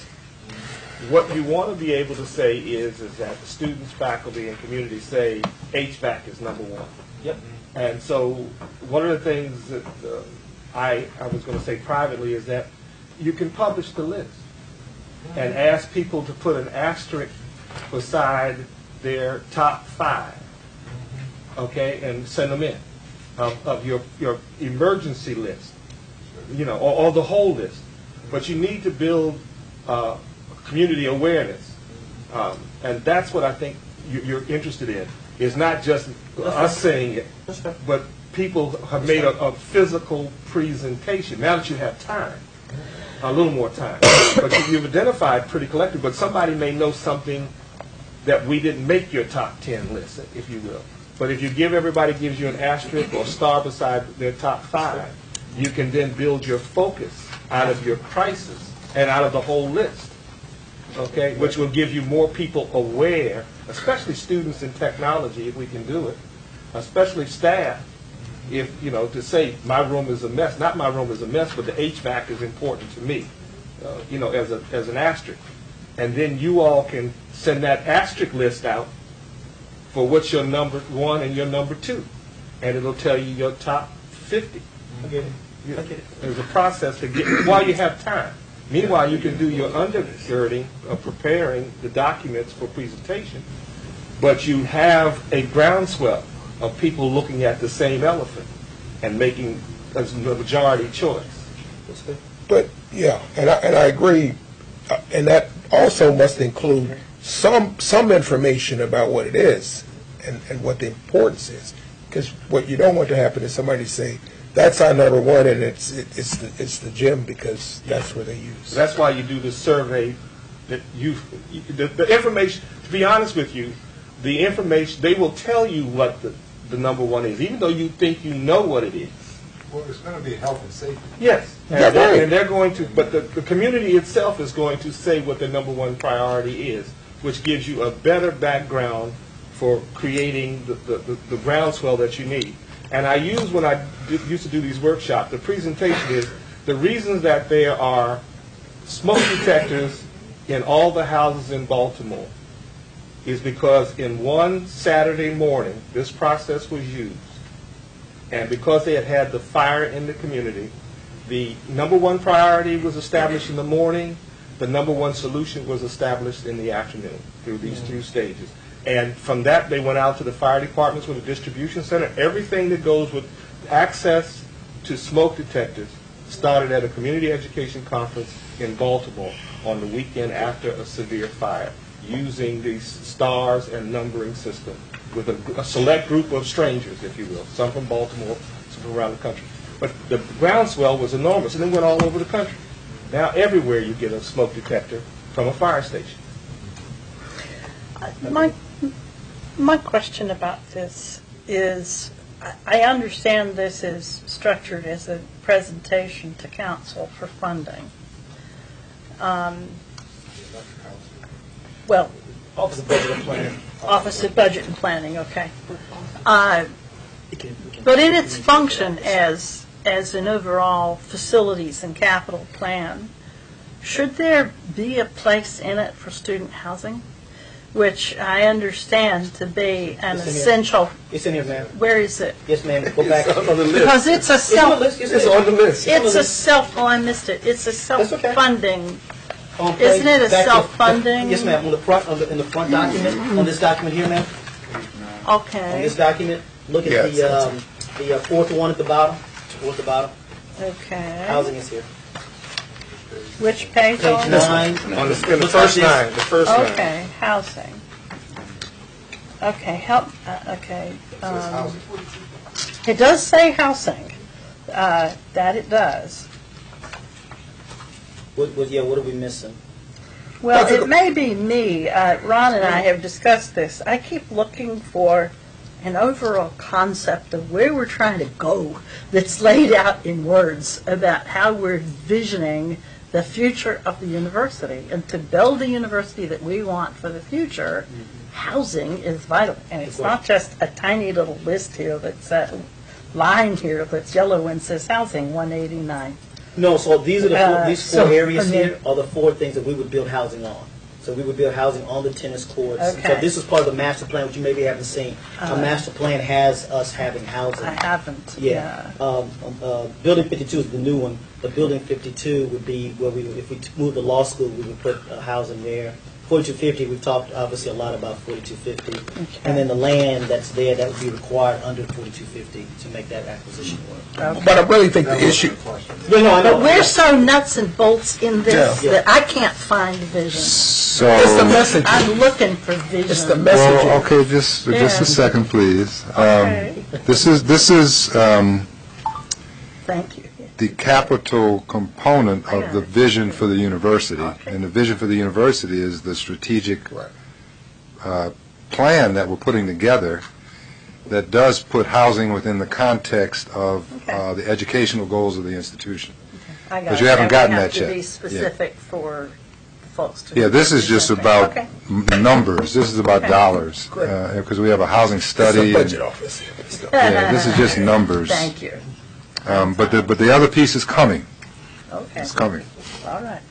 What you want to be able to say is, is that the students, faculty, and community say H V A C is number one. Yep. And so one of the things that uh, I, I was going to say privately is that you can publish the list and ask people to put an asterisk beside their top five, okay, and send them in of, of your, your emergency list, you know, or, or the whole list. But you need to build uh, community awareness, um, and that's what I think you, you're interested in. It's not just us saying it, but people have made a, a physical presentation. Now that you have time, a little more time. But you've identified pretty collectively, but somebody may know something that we didn't make your top ten list, if you will. But if you give everybody gives you an asterisk or star beside their top five, you can then build your focus out of your crisis and out of the whole list, okay, which will give you more people aware, especially students in technology, if we can do it, especially staff. If, you know, to say my room is a mess, not my room is a mess, but the H V A C is important to me, uh, you know, as a as an asterisk. And then you all can send that asterisk list out for what's your number one and your number two. And it'll tell you your top fifty. Okay. Okay. There's a process to get, while you have time. Meanwhile, you can do your undergirding of preparing the documents for presentation, but you have a groundswell of people looking at the same elephant and making a majority choice. But, yeah, and I, and I agree, uh, and that also must include some some information about what it is and, and what the importance is. Because what you don't want to happen is somebody say, that's our number one, and it's it, it's the it's the gym because that's where they use. That's why you do the survey that you, the, the information, to be honest with you, the information, they will tell you what the, the number one is, even though you think you know what it is. Well, it's going to be health and safety. Yes, and, Yeah, they're, right. and they're going to, but the, the community itself is going to say what the number one priority is, which gives you a better background for creating the, the, the, the groundswell that you need. And I use, when I did, used to do these workshops, the presentation is the reasons that there are smoke detectors in all the houses in Baltimore is because in one Saturday morning, this process was used. And because they had had the fire in the community, the number one priority was established in the morning, the number one solution was established in the afternoon through these two stages. And from that, they went out to the fire departments with a distribution center. Everything that goes with access to smoke detectors started at a community education conference in Baltimore on the weekend after a severe fire, using these stars and numbering system with a, a select group of strangers, if you will, some from Baltimore, some from around the country. But the groundswell was enormous, and it went all over the country. Now everywhere you get a smoke detector from a fire station. My, my question about this is, I- I understand this is structured as a presentation to council for funding. Um, Well, Office of Budget and Planning. Office of Budget and Planning, okay. Uh, But in its function as, as an overall facilities and capital plan, should there be a place in it for student housing? Which I understand to be an It's in here. essential, It's in here, ma'am. where is it? Yes, ma'am. Go back. It's on the list. Because it's a It's on the self, list. Yes, It's ma'am. on the list. it's a self, oh, I missed it, it's a okay. self-funding. On page- Isn't it a back to- self-funding? Yes, ma'am. On the front, on the, in the front document, on this document here, ma'am. On Okay, this document, look at Yes. the um, the uh, fourth one at the bottom. Fourth at the bottom. okay. Housing is here. Which page? Page on? nine. On the, in the Look first like this. nine, the first nine. Okay, housing. Okay, help, uh, okay. um, It does say housing, uh, that it does. What, what, yeah, what are we missing? Well, it may be me, uh, Ron and I have discussed this. I keep looking for an overall concept of where we're trying to go that's laid out in words about how we're visioning the future of the university. And to build a university that we want for the future, housing is vital. And it's not just a tiny little list here that's a line here that's yellow and says housing, one eighty-nine. No, so these are the four, Uh, these four so, areas I mean- here are the four things that we would build housing on. So we would build housing on the tennis courts. So Okay. this is part of the master plan, which you maybe haven't seen. Our Uh, master plan has us having housing. I haven't, Yeah. yeah. Um, um, uh, Building fifty-two is the new one, but Building fifty-two would be where we, if we t- move the law school, we would put uh, housing there. forty-two fifty, we've talked obviously a lot about forty-two fifty. And then the land that's there, that would be required under forty-two fifty to make that acquisition work. But I really think the issue, No, no, I know. But we're so nuts and bolts in this Yeah. that I can't find vision. So, it's the message. I'm looking for It's the vision. message. well, okay, just, just Yeah. a second, please. Um, Okay. This is, this is um, Thank you. the capital component I of got the it. vision for the university. Okay. And the vision for the university is the strategic Right. uh, plan that we're putting together that does put housing within the context of Okay. uh, the educational goals of the institution. I got But you it. haven't Now we gotten have that to yet. be specific for folks to. Yeah, this is just Okay. about Okay. m- numbers. This is about Okay. dollars. Good. Because we have a housing It's study. a and- budget office. Yeah, this is just numbers. Thank you. Um, But the, but the other piece is coming. Okay, It's coming. all right.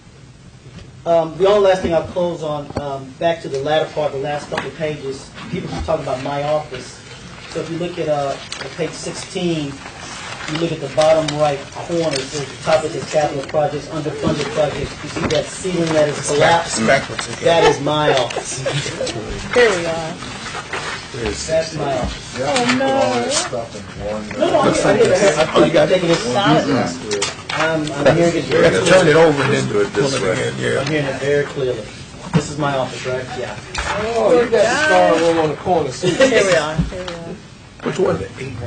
Um, the only last thing I'll close on, um, back to the latter part, the last couple of pages, people keep talking about my office. So if you look at, uh, at page sixteen, you look at the bottom right corner, it says the top of the capital projects, underfunded projects, you see that ceiling that is collapsed? Backwards. That is my office. Here we are. That's my office. Oh, no. No, no, I'm here, I'm here. Oh, you got it. Taking it solid. I'm, I'm hearing it very Turn clearly. it over and then pull it again, yeah. I'm hearing it very clearly. This is my office, right? Yeah. Oh, you got the star room on the corner, see? Here we are, here we are. Which one?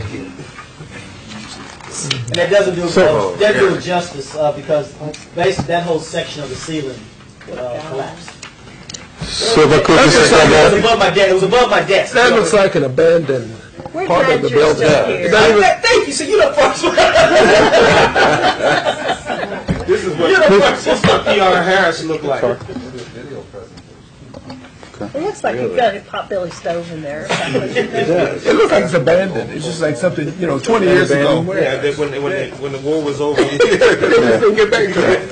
And that doesn't do, So- uh, that do it justice, uh, because basically that whole section of the ceiling, uh, collapsed. So if I could That's just just say like- that- It was above my desk. It was above my desk. That looks like an abandoned We're part glad of the you're building. still here. Is that even- Thank you. So you the first one. This is what this is what P R Harris looked like. It looks like you've got a potbelly stove in there. It looks like it's abandoned. It's just like something, you know, twenty years ago. Yeah, they- when, when, they, when the war was over. They just didn't get back to that.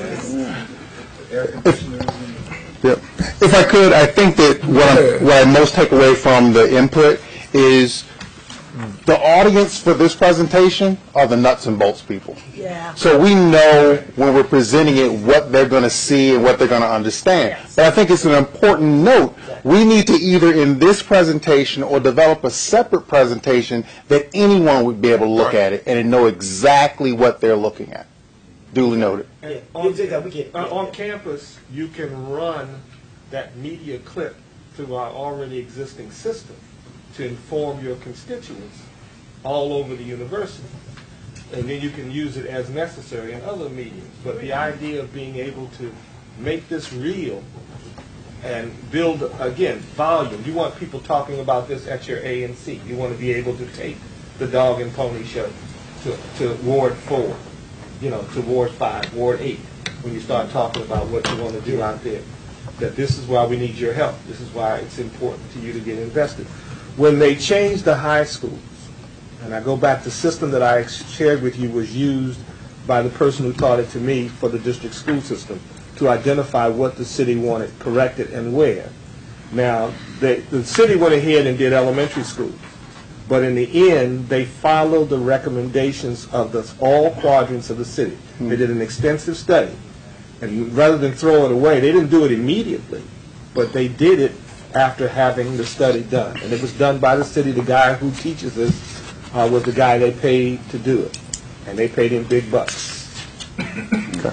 Yep. If I could, I think that what, I, what I most take away from the input is the audience for this presentation are the nuts and bolts people. Yeah. So we know when we're presenting it what they're going to see and what they're going to understand. But I think it's an important note. We need to either in this presentation or develop a separate presentation that anyone would be able to look at it and know exactly what they're looking at. Duly noted. On, uh, on campus, you can run that media clip through our already existing system to inform your constituents all over the university. And then you can use it as necessary in other mediums. But the idea of being able to make this real and build, again, volume. You want people talking about this at your A N C. You want to be able to take the Dog and Pony Show to, to Ward four, you know, to Ward five, Ward eight, when you start talking about what you want to do out there. That this is why we need your help. This is why it's important to you to get invested. When they changed the high schools, and I go back to the system that I shared with you was used by the person who taught it to me for the district school system to identify what the city wanted corrected and where. Now, they, the city went ahead and did elementary schools, but in the end, they followed the recommendations of the, all quadrants of the city. They did an extensive study, and rather than throw it away, they didn't do it immediately, but they did it after having the study done. And it was done by the city. The guy who teaches this uh, was the guy they paid to do it, and they paid him big bucks. Okay.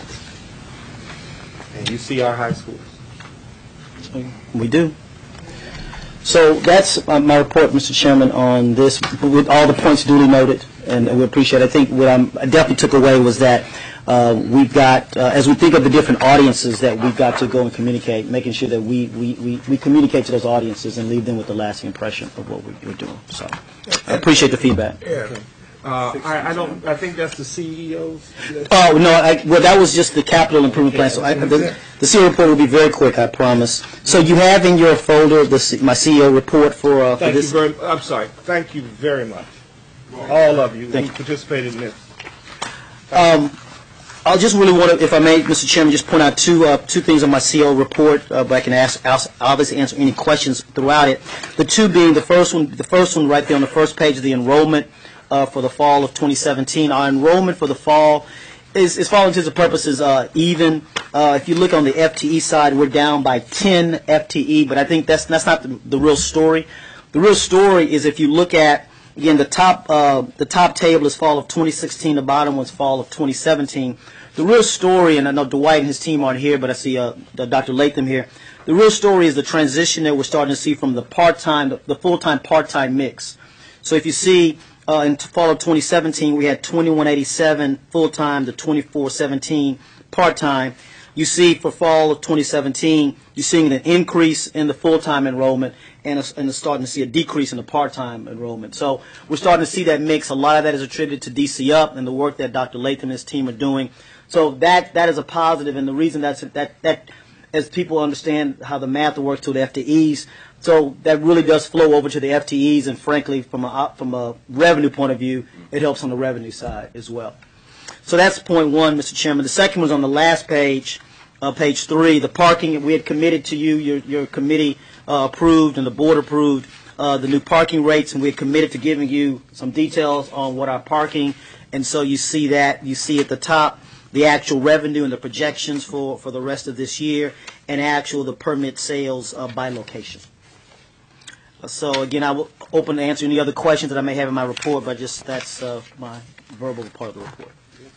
And you see our high schools. We do. So that's uh, my report, Mister Chairman, on this, with all the points duly noted, and we appreciate it. I think what I'm, I definitely took away was that uh, we've got, uh, as we think of the different audiences that we've got to go and communicate, making sure that we, we, we, we communicate to those audiences and leave them with a lasting impression of what we, we're doing. So I appreciate the feedback. Yeah. Uh, I, I don't. I think that's the C E Os. Oh, no, I, well, that was just the capital improvement plan, so I, the, the C E O report will be very quick, I promise. So you have in your folder the, C- my C E O report for, uh, for Thank you this. very. I'm sorry. Thank you very much, all of you Thank who you. participated in this. Um, I'll just really want to, if I may, Mister Chairman, just point out two uh, two things on my C O report, uh, but I can ask, ask, obviously answer any questions throughout it. The two being the first one, the first one right there on the first page of the enrollment uh, for the fall of twenty seventeen. Our enrollment for the fall is, is for all intents and purposes uh, even. Uh, if you look on the F T E side, we're down by ten F T E, but I think that's that's not the, the real story. The real story is if you look at, again, the top uh, the top table is fall of twenty sixteen. The bottom one's fall of twenty seventeen. The real story, and I know Dwight and his team aren't here, but I see uh, Doctor Latham here. The real story is the transition that we're starting to see from the part-time, the, the full-time part-time mix. So if you see uh, in fall of twenty seventeen, we had twenty-one eighty-seven full-time to twenty-four seventeen part-time. You see for fall of twenty seventeen, you're seeing an increase in the full-time enrollment and, a, and starting to see a decrease in the part-time enrollment. So we're starting to see that mix. A lot of that is attributed to D C Up and the work that Doctor Latham and his team are doing. So that that is a positive, and the reason that's that that as people understand how the math works to the F T Es, so that really does flow over to the F T Es, and frankly, from a from a revenue point of view, it helps on the revenue side as well. So that's point one, Mister Chairman. The second was on the last page, uh, page three. The parking, we had committed to you, your your committee uh, approved and the board approved uh, the new parking rates, and we had committed to giving you some details on what our parking. And so you see that you see at the top the actual revenue and the projections for, for the rest of this year, and actual the permit sales uh, by location. Uh, so again, I will open to answer any other questions that I may have in my report, but just that's uh, my verbal part of the report.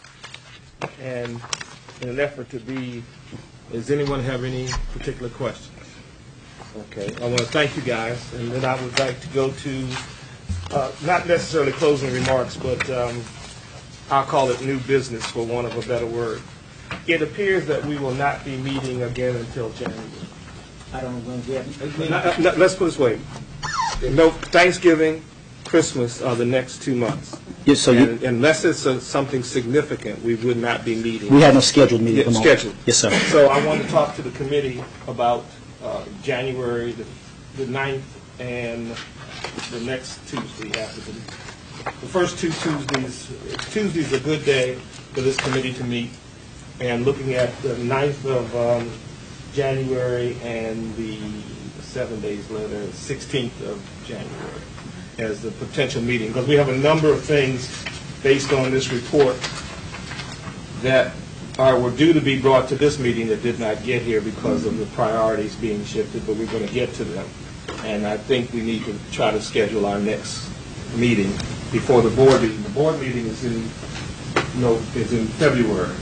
And in an effort to be, does anyone have any particular questions? Okay, I want to thank you guys, and then I would like to go to, uh, not necessarily closing remarks, but um, I'll call it new business for want of a better word. It appears that we will not be meeting again until January. I don't know when we have. we- Now, now, let's put it this way. No, Thanksgiving, Christmas are the next two months. Yes, so you, And unless it's uh, something significant, we would not be meeting. we have no scheduled meeting Yeah, at the moment. scheduled. Yes, sir. So I want to talk to the committee about uh, January the the ninth and the next Tuesday after the, the first two Tuesdays. Tuesday's a good day for this committee to meet, and looking at the ninth of um, January and the seven days later, sixteenth of January, as the potential meeting, because we have a number of things based on this report that are, were due to be brought to this meeting that did not get here because of the priorities being shifted, but we're going to get to them. And I think we need to try to schedule our next meeting before the board meeting. The board meeting is in, no, is in February.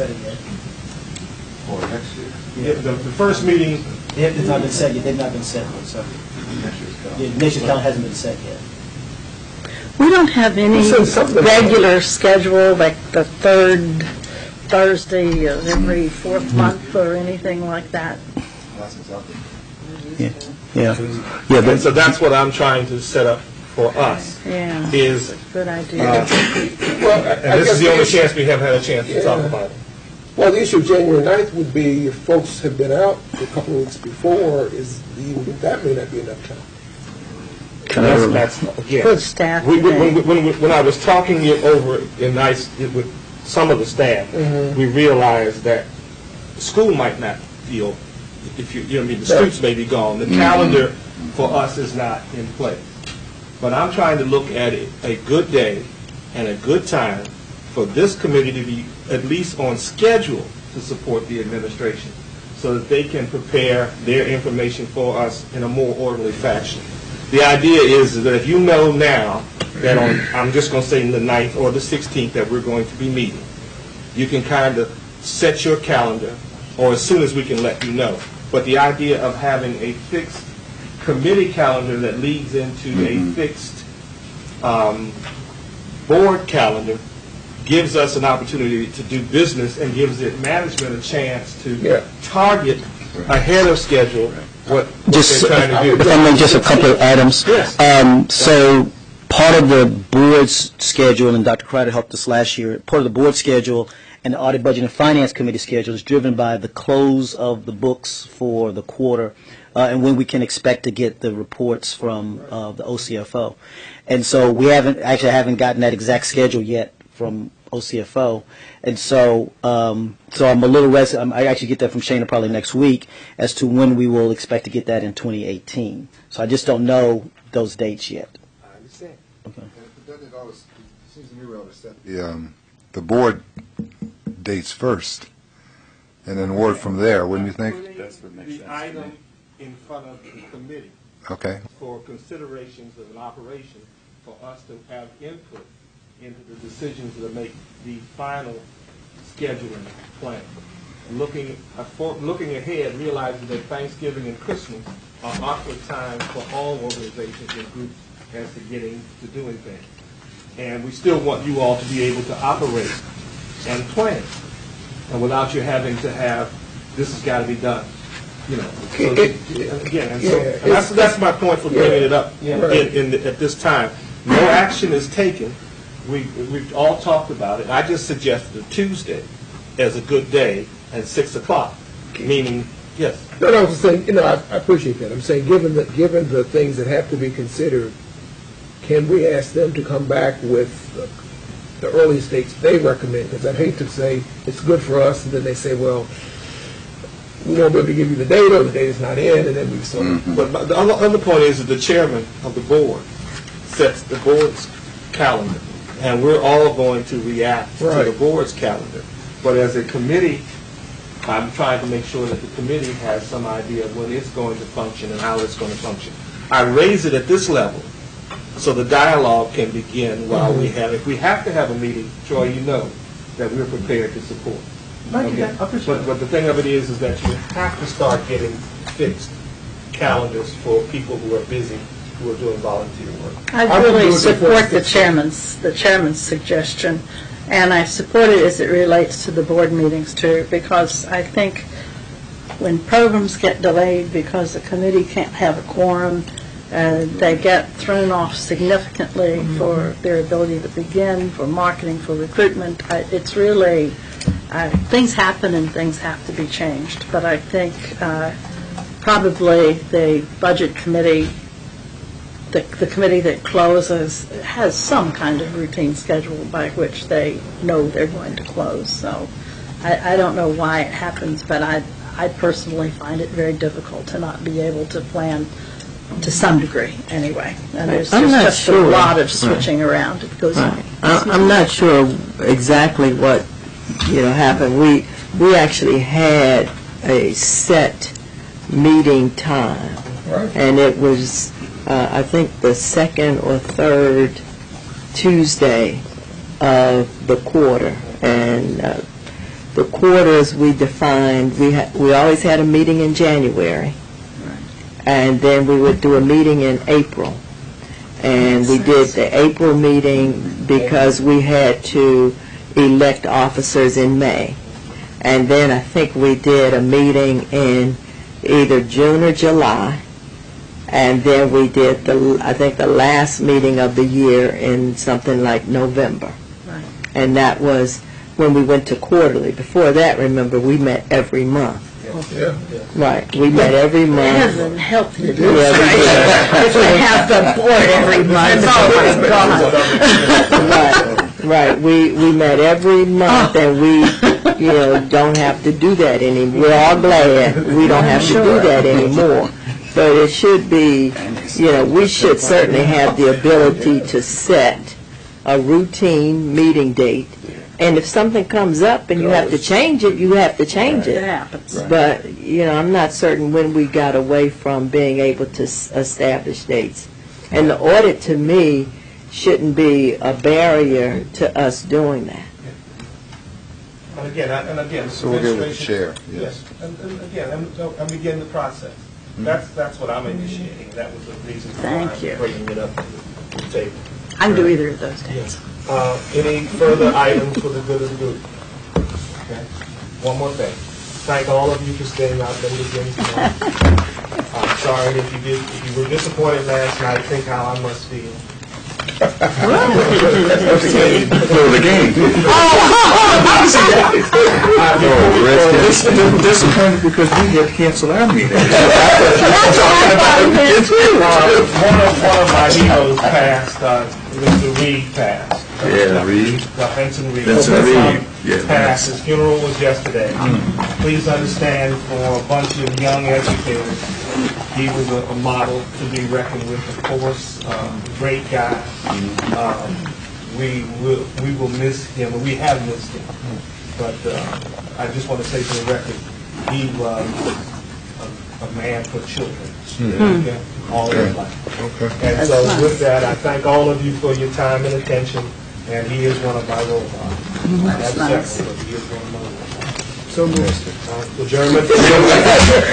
Or next year. Yeah, The, the first meeting, They have not been set yet. They've not been set yet, so. The next year's calendar hasn't been set yet. We don't have any said something. regular schedule, like the third Thursday of every fourth month or anything like that. Yeah, yeah, yeah. and But so that's what I'm trying to set up for us, Yeah, is, good idea. uh, Well, I- I and this guess is the only issue- chance we have had a chance to talk Yeah. about it. Well, the issue of January ninth would be if folks have been out a couple of weeks before, is even that may not be enough time. That's, that's, again, Good staff we- we- today. when, when, when I was talking it over in nice, with some of the staff, we realized that school might not feel, if you, you know what I mean, the streets may be gone. The calendar for us is not in place. But I'm trying to look at it, a good day and a good time for this committee to be at least on schedule to support the administration, so that they can prepare their information for us in a more orderly fashion. The idea is that if you know now that on, I'm just going to say the ninth or the sixteenth that we're going to be meeting, you can kind of set your calendar, or as soon as we can let you know. But the idea of having a fixed committee calendar that leads into a fixed um, board calendar gives us an opportunity to do business and gives it management a chance to Yeah. target ahead of schedule what, what just, they're trying to do. if I may, just a couple of items. Yes. Um, so part of the board's schedule, and Doctor Crider helped us last year, part of the board schedule and the Audit, Budget, and Finance Committee schedule is driven by the close of the books for the quarter uh, and when we can expect to get the reports from uh, the O C F O. And so we haven't, actually haven't gotten that exact schedule yet from O C F O, and so um, so I'm a little res- I'm, I actually get that from Shana probably next week as to when we will expect to get that in twenty eighteen. So I just don't know those dates yet. I understand. Seems to me we ought to set the, um, the board dates first, and then work from there, wouldn't you think? The item in front of the committee Okay. for considerations of an operation for us to have input into the decisions that make the final scheduling plan. Looking, uh, for, looking ahead, realizing that Thanksgiving and Christmas are awkward times for all organizations and groups as to getting to doing things. And we still want you all to be able to operate and plan, and without you having to have, this has got to be done, you know. So, It- again, and so, yeah, and that's, that's my point for bringing it up Yeah. in, in, the- at this time. No action is taken. We, we've all talked about it. I just suggested a Tuesday as a good day at six o'clock, meaning, yes. No, no, I was saying, you know, I, I appreciate that. I'm saying, given the, given the things that have to be considered, can we ask them to come back with the, the earliest dates they recommend? Because I'd hate to say it's good for us, and then they say, well, we won't be able to give you the date, or the date is not in, and then we sort of. But my- the other, other point is that the chairman of the board sets the board's calendar, and we're all going to react to Right. the board's calendar. But as a committee, I'm trying to make sure that the committee has some idea of when it's going to function and how it's going to function. I raise it at this level so the dialogue can begin while we have, if we have to have a meeting, Troy, you know that we're prepared to support. Okay. But, but the thing of it is, is that you have to start getting fixed calendars for people who are busy, who are doing volunteer work. I I would do really it before support the six. chairman's, the chairman's suggestion, and I support it as it relates to the board meetings too, because I think when programs get delayed because the committee can't have a quorum, uh, they get thrown off significantly for their ability to begin, for marketing, for recruitment. I- It's really, uh, things happen and things have to be changed. But I think uh, probably the Budget Committee, the the committee that closes, has some kind of routine schedule by which they know they're going to close. So I I don't know why it happens, but I I personally find it very difficult to not be able to plan to some degree, anyway. And there's I'm just, not just sure. a lot of switching around. It goes on. Right. I- I'm not sure exactly what, you know, happened. We, we actually had a set meeting time. And it was, uh, I think, the second or third Tuesday of the quarter. And uh, the quarters we defined, we ha- we always had a meeting in January. And then we would do a meeting in April. And we did the April meeting because we had to elect officers in May. And then I think we did a meeting in either June or July. And then we did the, I think, the last meeting of the year in something like November. Right. And that was when we went to quarterly. Before that, remember, we met every month. Yeah. Right, we met every It month. hasn't helped you. Yeah, we did. If we have the board every month, oh my God. Right, right. We, we met every month, and we, you know, don't have to do that anymore. We're all glad we don't have to do that anymore. But it should be, you know, we should certainly have the ability to set a routine meeting date. And if something comes up and you have to change it, you have to change It it. happens. But, you know, I'm not certain when we got away from being able to s- establish dates. And the audit, to me, shouldn't be a barrier to us doing that. And again, I- and again, So we'll get with the administration- chair. Yes, and, and again, and, so- and begin the process. That's, that's what I'm initiating. That was the reason why Thank I'm you. bringing it up to the table. I can do either of those days. Uh, Any further items for the good of the group? Okay. One more thing. Thank all of you for staying out late again tonight. I'm sorry if you did, if you were disappointed last night, think how I must feel. For the game. Disappointed because we had canceled our meeting. One of, one of my heroes passed, uh, Mister Reed passed. Yeah, Reed. Uh, Benson Reed. Benson Professor Reed, yeah. Passed. His funeral was yesterday. Please understand, for a bunch of young educators, he was a, a model to be reckoned with, of course. Um, great guy. Um, we will we will miss him, and we have missed him. But uh, I just want to say for the record, he was a, a man for children. Okay? All his life. Okay. And so with that, I thank all of you for your time and attention, and he is one of my role models. I have several, but he is one of my role models. So, uh, adjournment.